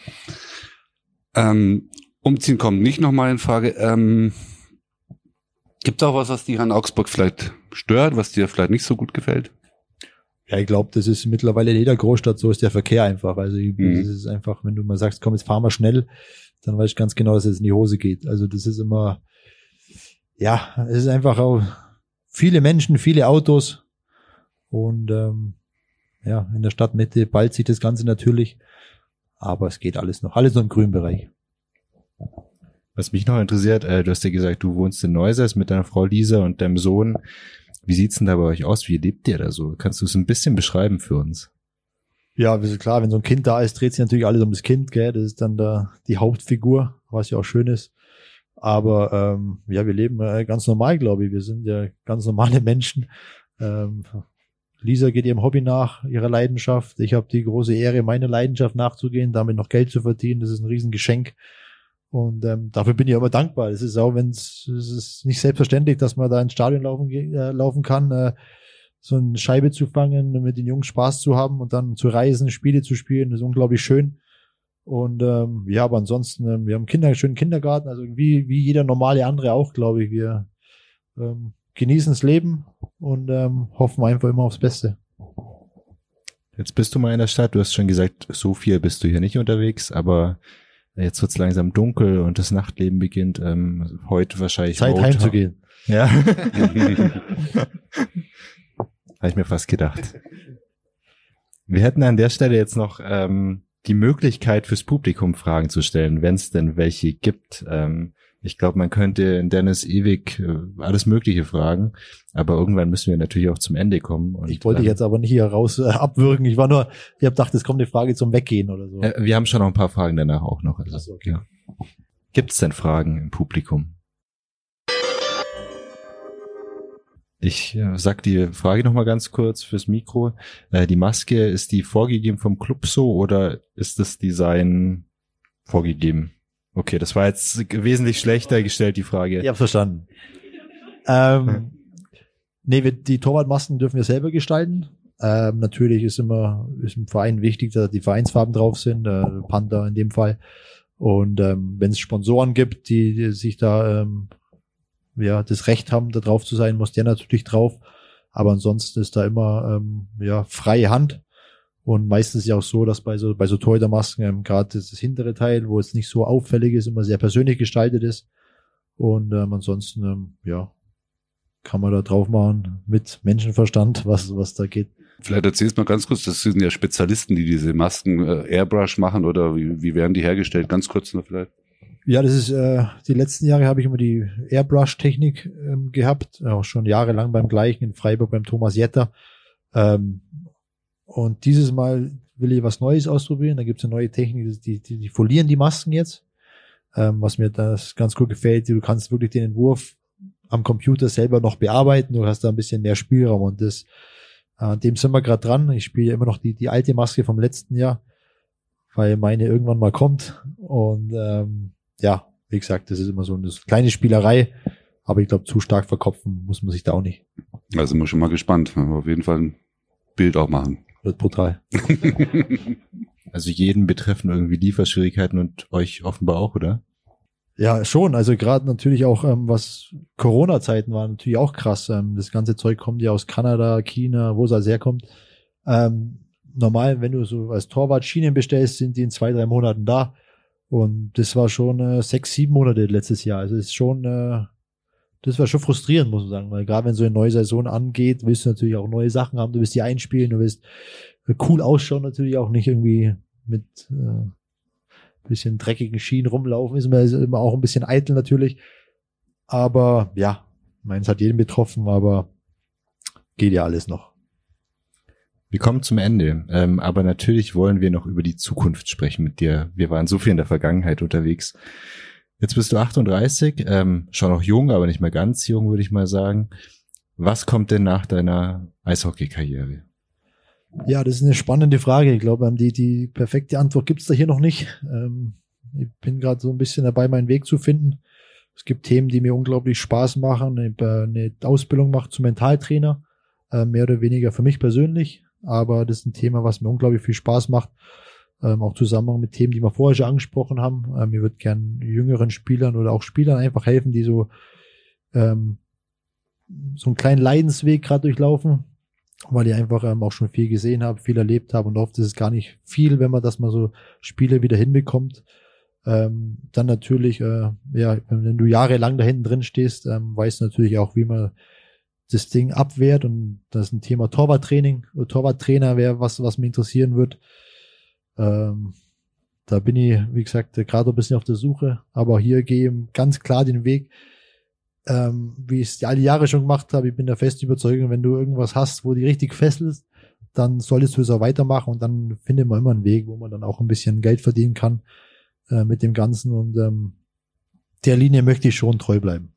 Speaker 4: Ähm, Umziehen kommt nicht nochmal in Frage. Ähm, gibt es auch was, was dich an Augsburg vielleicht stört, was dir vielleicht nicht so gut gefällt?
Speaker 3: Ja, ich glaube, das ist mittlerweile in jeder Großstadt so, ist der Verkehr einfach. Also ich,
Speaker 4: Mhm.
Speaker 3: das ist einfach, wenn du mal sagst, komm, jetzt fahren wir schnell, dann weißt du ganz genau, dass es in die Hose geht. Also das ist immer, ja, es ist einfach auch viele Menschen, viele Autos und ähm, ja, in der Stadtmitte ballt sich das Ganze natürlich, aber es geht alles noch, alles noch im grünen Bereich.
Speaker 5: Was mich noch interessiert, äh, du hast ja gesagt, du wohnst in Neuseß mit deiner Frau Lisa und deinem Sohn. Wie sieht's denn da bei euch aus? Wie lebt ihr da so? Kannst du es ein bisschen beschreiben für uns?
Speaker 3: Ja, das ist klar, wenn so ein Kind da ist, dreht sich natürlich alles um das Kind, gell? Das ist dann da die Hauptfigur, was ja auch schön ist. Aber ähm, ja, wir leben äh, ganz normal, glaube ich. Wir sind ja ganz normale Menschen. Ähm, Lisa geht ihrem Hobby nach, ihrer Leidenschaft. Ich habe die große Ehre, meiner Leidenschaft nachzugehen, damit noch Geld zu verdienen. Das ist ein Riesengeschenk. Und ähm, dafür bin ich immer dankbar. Es ist auch, wenn es es ist nicht selbstverständlich, dass man da ins Stadion laufen, äh, laufen kann, äh, so eine Scheibe zu fangen, mit den Jungs Spaß zu haben und dann zu reisen, Spiele zu spielen. Das ist unglaublich schön. Und ähm, ja, aber ansonsten, ähm, wir haben Kinder, einen schönen Kindergarten, also wie, wie jeder normale andere auch, glaube ich. Wir ähm, genießen das Leben und ähm, hoffen einfach immer aufs Beste.
Speaker 5: Jetzt bist du mal in der Stadt. Du hast schon gesagt, so viel bist du hier nicht unterwegs, aber jetzt wird's langsam dunkel und das Nachtleben beginnt. Ähm, heute wahrscheinlich
Speaker 3: Zeit
Speaker 5: Motor-
Speaker 3: heimzugehen.
Speaker 5: Ja. Habe ich mir fast gedacht. Wir hätten an der Stelle jetzt noch ähm, die Möglichkeit fürs Publikum Fragen zu stellen, wenn es denn welche gibt. Ähm, ich glaube, man könnte in Dennis ewig äh, alles Mögliche fragen, aber irgendwann müssen wir natürlich auch zum Ende kommen. Und,
Speaker 3: Ich wollte dich
Speaker 5: ähm,
Speaker 3: jetzt aber nicht hier raus äh, abwürgen. Ich war nur, ich habe gedacht, es kommt eine Frage zum Weggehen oder so.
Speaker 5: äh, wir haben schon noch ein paar Fragen danach auch noch. Also,
Speaker 3: Ach so, okay.
Speaker 5: ja. Gibt es denn Fragen im Publikum? Ich äh, sag die Frage noch mal ganz kurz fürs Mikro. Äh, die Maske, ist die vorgegeben vom Club so oder ist das Design vorgegeben? Okay, das war jetzt wesentlich schlechter gestellt, die Frage.
Speaker 3: Ich hab's verstanden. Ähm, nee, wir, die Torwartmasken dürfen wir selber gestalten. Ähm, natürlich ist immer ist im Verein wichtig, dass die Vereinsfarben drauf sind, äh, Panther in dem Fall. Und ähm, wenn es Sponsoren gibt, die, die sich da ähm, ja das Recht haben, da drauf zu sein, muss der natürlich drauf. Aber ansonsten ist da immer ähm, ja freie Hand. Und meistens ist ja auch so, dass bei so bei so Torhütermasken ähm, gerade das, das hintere Teil, wo es nicht so auffällig ist, immer sehr persönlich gestaltet ist. Und ähm, ansonsten ähm, ja kann man da drauf machen mit Menschenverstand, was was da geht.
Speaker 4: Vielleicht erzählst du mal ganz kurz, das sind ja Spezialisten, die diese Masken äh, Airbrush machen oder wie, wie werden die hergestellt? Ganz kurz noch vielleicht.
Speaker 3: Ja, das ist äh, die letzten Jahre habe ich immer die Airbrush-Technik ähm, gehabt, auch schon jahrelang beim gleichen in Freiburg beim Thomas Jetter. Ähm, und dieses Mal will ich was Neues ausprobieren. Da gibt es eine neue Technik, die, die, die folieren die Masken jetzt. Ähm, was mir das ganz gut gefällt, du kannst wirklich den Entwurf am Computer selber noch bearbeiten. Du hast da ein bisschen mehr Spielraum und das An dem sind wir gerade dran. Ich spiele immer noch die, die alte Maske vom letzten Jahr, weil meine irgendwann mal kommt. Und ähm, ja, wie gesagt, das ist immer so eine kleine Spielerei, aber ich glaube, zu stark verkopfen muss man sich da auch nicht.
Speaker 4: Also sind wir schon mal gespannt. Auf jeden Fall ein Bild auch machen.
Speaker 3: Wird brutal.
Speaker 5: Also jeden betreffen irgendwie Lieferschwierigkeiten und euch offenbar auch, oder?
Speaker 3: Ja, schon. Also gerade natürlich auch, ähm, was Corona-Zeiten waren, natürlich auch krass. Ähm, das ganze Zeug kommt ja aus Kanada, China, wo es alles herkommt. Ähm, normal, wenn du so als Torwart Schienen bestellst, sind die in zwei, drei Monaten da. Und das war schon äh, sechs, sieben Monate letztes Jahr. Also es ist schon, äh, das war schon frustrierend, muss man sagen. Weil gerade wenn so eine neue Saison angeht, willst du natürlich auch neue Sachen haben. Du willst die einspielen, du willst cool ausschauen, natürlich auch nicht irgendwie mit äh, bisschen dreckigen Schienen rumlaufen, ist immer, ist immer auch ein bisschen eitel natürlich. Aber ja, meins hat jeden betroffen, aber geht ja alles noch.
Speaker 5: Wir kommen zum Ende, ähm, aber natürlich wollen wir noch über die Zukunft sprechen mit dir. Wir waren so viel in der Vergangenheit unterwegs. Jetzt bist du achtunddreißig, ähm, schon noch jung, aber nicht mehr ganz jung, würde ich mal sagen. Was kommt denn nach deiner Eishockey-Karriere?
Speaker 3: Ja, das ist eine spannende Frage. Ich glaube, die, die perfekte Antwort gibt's da hier noch nicht. Ähm, ich bin gerade so ein bisschen dabei, meinen Weg zu finden. Es gibt Themen, die mir unglaublich Spaß machen. Ich habe eine Ausbildung gemacht zum Mentaltrainer, äh, mehr oder weniger für mich persönlich. Aber das ist ein Thema, was mir unglaublich viel Spaß macht. Ähm, auch zusammen mit Themen, die wir vorher schon angesprochen haben. Ähm, mir wird gern jüngeren Spielern oder auch Spielern einfach helfen, die so ähm, so einen kleinen Leidensweg gerade durchlaufen, weil ich einfach ähm, auch schon viel gesehen habe, viel erlebt habe und oft ist es gar nicht viel, wenn man das mal so Spiele wieder hinbekommt. Ähm, dann natürlich, äh, ja, wenn du jahrelang da hinten drin stehst, ähm, weißt du natürlich auch, wie man das Ding abwehrt und das ist ein Thema Torwarttraining. Torwarttrainer wäre was, was mich interessieren wird. Ähm, da bin ich, wie gesagt, gerade ein bisschen auf der Suche, aber hier gehe ich ganz klar den Weg, ähm, wie ich es all die Jahre schon gemacht habe. Ich bin der festen Überzeugung, wenn du irgendwas hast, wo die richtig fesselst, dann solltest du es auch weitermachen und dann findet man immer einen Weg, wo man dann auch ein bisschen Geld verdienen kann äh, mit dem Ganzen und ähm, der Linie möchte ich schon treu bleiben.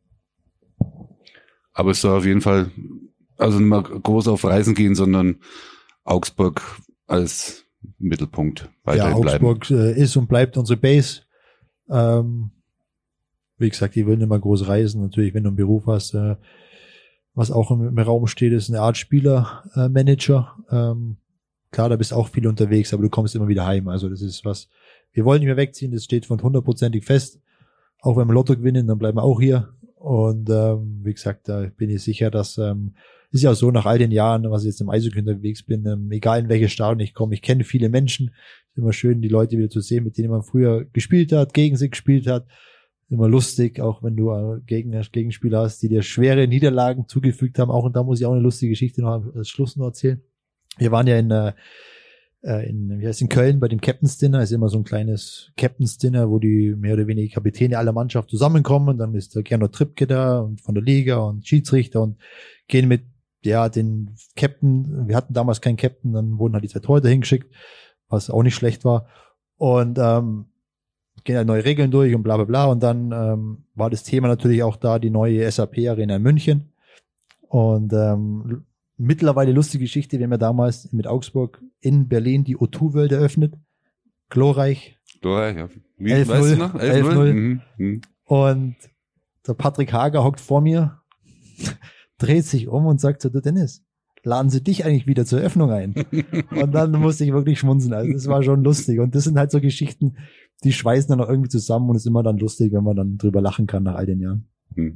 Speaker 4: Aber es soll auf jeden Fall, also nicht mal groß auf Reisen gehen, sondern Augsburg als Mittelpunkt weiterhin
Speaker 3: ja, Augsburg
Speaker 4: bleiben.
Speaker 3: Äh, ist und bleibt unsere Base. Ähm, wie gesagt, die würden immer groß reisen. Natürlich, wenn du einen Beruf hast, äh, was auch im, im Raum steht, ist eine Art Spielermanager. Äh, ähm, klar, da bist auch viel unterwegs, aber du kommst immer wieder heim. Also das ist was, wir wollen nicht mehr wegziehen, das steht von hundertprozentig fest. Auch wenn wir Lotto gewinnen, dann bleiben wir auch hier. Und ähm, wie gesagt, da bin ich sicher, dass ähm, ist ja auch so, nach all den Jahren, was ich jetzt im Eishockey unterwegs bin, ähm, egal in welche Stadion ich komme, ich kenne viele Menschen. Ist immer schön, die Leute wieder zu sehen, mit denen man früher gespielt hat, gegen sie gespielt hat. Immer lustig, auch wenn du äh, gegen, Gegenspieler hast, die dir schwere Niederlagen zugefügt haben. Auch und da muss ich auch eine lustige Geschichte noch als Schluss noch erzählen. Wir waren ja in, äh, in, wie heißt in Köln bei dem Captain's Dinner. Ist immer so ein kleines Captain's Dinner, wo die mehr oder weniger Kapitäne aller Mannschaft zusammenkommen. Dann ist der Gernot Trippke da und von der Liga und Schiedsrichter und gehen mit ja den Captain. Wir hatten damals keinen Captain, dann wurden halt die zwei Torhüter hingeschickt, was auch nicht schlecht war. Und ähm, gehen halt neue Regeln durch und bla bla bla. Und dann ähm, war das Thema natürlich auch da, die neue S A P-Arena in München. Und ähm, mittlerweile lustige Geschichte, wir haben ja damals mit Augsburg in Berlin die O zwei World eröffnet. Glorreich.
Speaker 4: Glorreich, ja. Wie,
Speaker 3: elf null,
Speaker 4: weißt du noch? elf null. Mhm. Mhm.
Speaker 3: Und der Patrick Hager hockt vor mir, dreht sich um und sagt so, du Dennis, laden Sie dich eigentlich wieder zur Eröffnung ein? Und dann musste ich wirklich schmunzeln. Also das war schon lustig. Und das sind halt so Geschichten, die schweißen dann auch irgendwie zusammen und es ist immer dann lustig, wenn man dann drüber lachen kann nach all den Jahren.
Speaker 4: Mhm.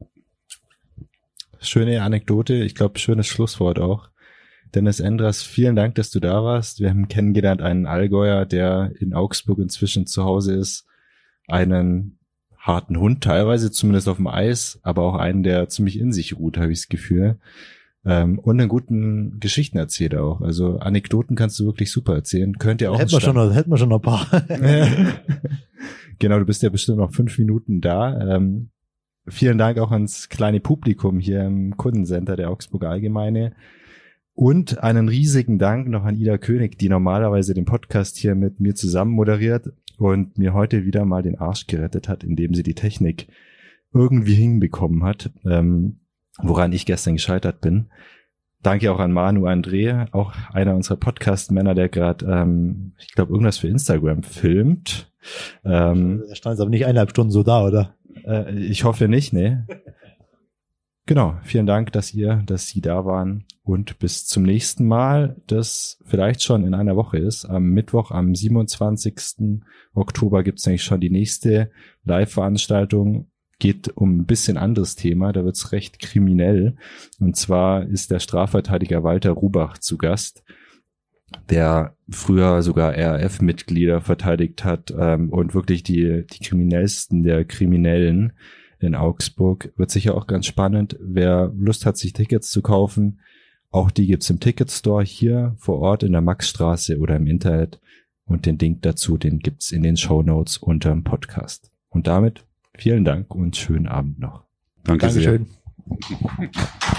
Speaker 5: Schöne Anekdote, ich glaube, schönes Schlusswort auch. Dennis Endras, vielen Dank, dass du da warst. Wir haben kennengelernt einen Allgäuer, der in Augsburg inzwischen zu Hause ist, einen harten Hund teilweise, zumindest auf dem Eis, aber auch einen, der ziemlich in sich ruht, habe ich das Gefühl. Ähm, und einen guten Geschichtenerzähler auch. Also Anekdoten kannst du wirklich super erzählen. Könnt ihr auch.
Speaker 3: Hätten wir schon noch, hätten wir schon noch ein paar.
Speaker 5: Genau, du bist ja bestimmt noch fünf Minuten da. Ähm, vielen Dank auch ans kleine Publikum hier im Kundencenter der Augsburger Allgemeine. Und einen riesigen Dank noch an Ida König, die normalerweise den Podcast hier mit mir zusammen moderiert und mir heute wieder mal den Arsch gerettet hat, indem sie die Technik irgendwie hinbekommen hat, ähm, woran ich gestern gescheitert bin. Danke auch an Manu André, auch einer unserer Podcast-Männer, der gerade, ähm, ich glaube, irgendwas für Instagram filmt. Ähm,
Speaker 3: er stand jetzt aber nicht eineinhalb Stunden so da, oder?
Speaker 5: Äh, ich hoffe nicht, nee. Genau, vielen Dank, dass ihr, dass Sie da waren und bis zum nächsten Mal, das vielleicht schon in einer Woche ist. Am Mittwoch, am siebenundzwanzigsten Oktober gibt es nämlich schon die nächste Live-Veranstaltung. Geht um ein bisschen anderes Thema, da wird's recht kriminell. Und zwar ist der Strafverteidiger Walter Rubach zu Gast, der früher sogar R A F-Mitglieder verteidigt hat ähm, und wirklich die, die kriminellsten der Kriminellen in Augsburg. Wird sicher auch ganz spannend. Wer Lust hat, sich Tickets zu kaufen, auch die gibt's im Ticketstore hier vor Ort in der Maxstraße oder im Internet. Und den Link dazu, den gibt's in den Shownotes unterm Podcast. Und damit vielen Dank und schönen Abend noch.
Speaker 4: Danke
Speaker 3: Dankeschön.
Speaker 4: sehr.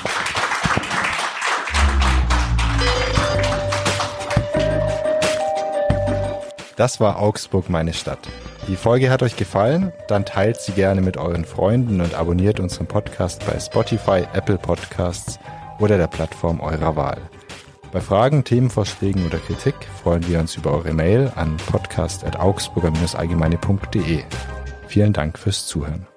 Speaker 5: Das war Augsburg, meine Stadt. Die Folge hat euch gefallen? Dann teilt sie gerne mit euren Freunden und abonniert unseren Podcast bei Spotify, Apple Podcasts oder der Plattform eurer Wahl. Bei Fragen, Themenvorschlägen oder Kritik freuen wir uns über eure Mail an podcast at augsburger allgemeine punkt de. Vielen Dank fürs Zuhören.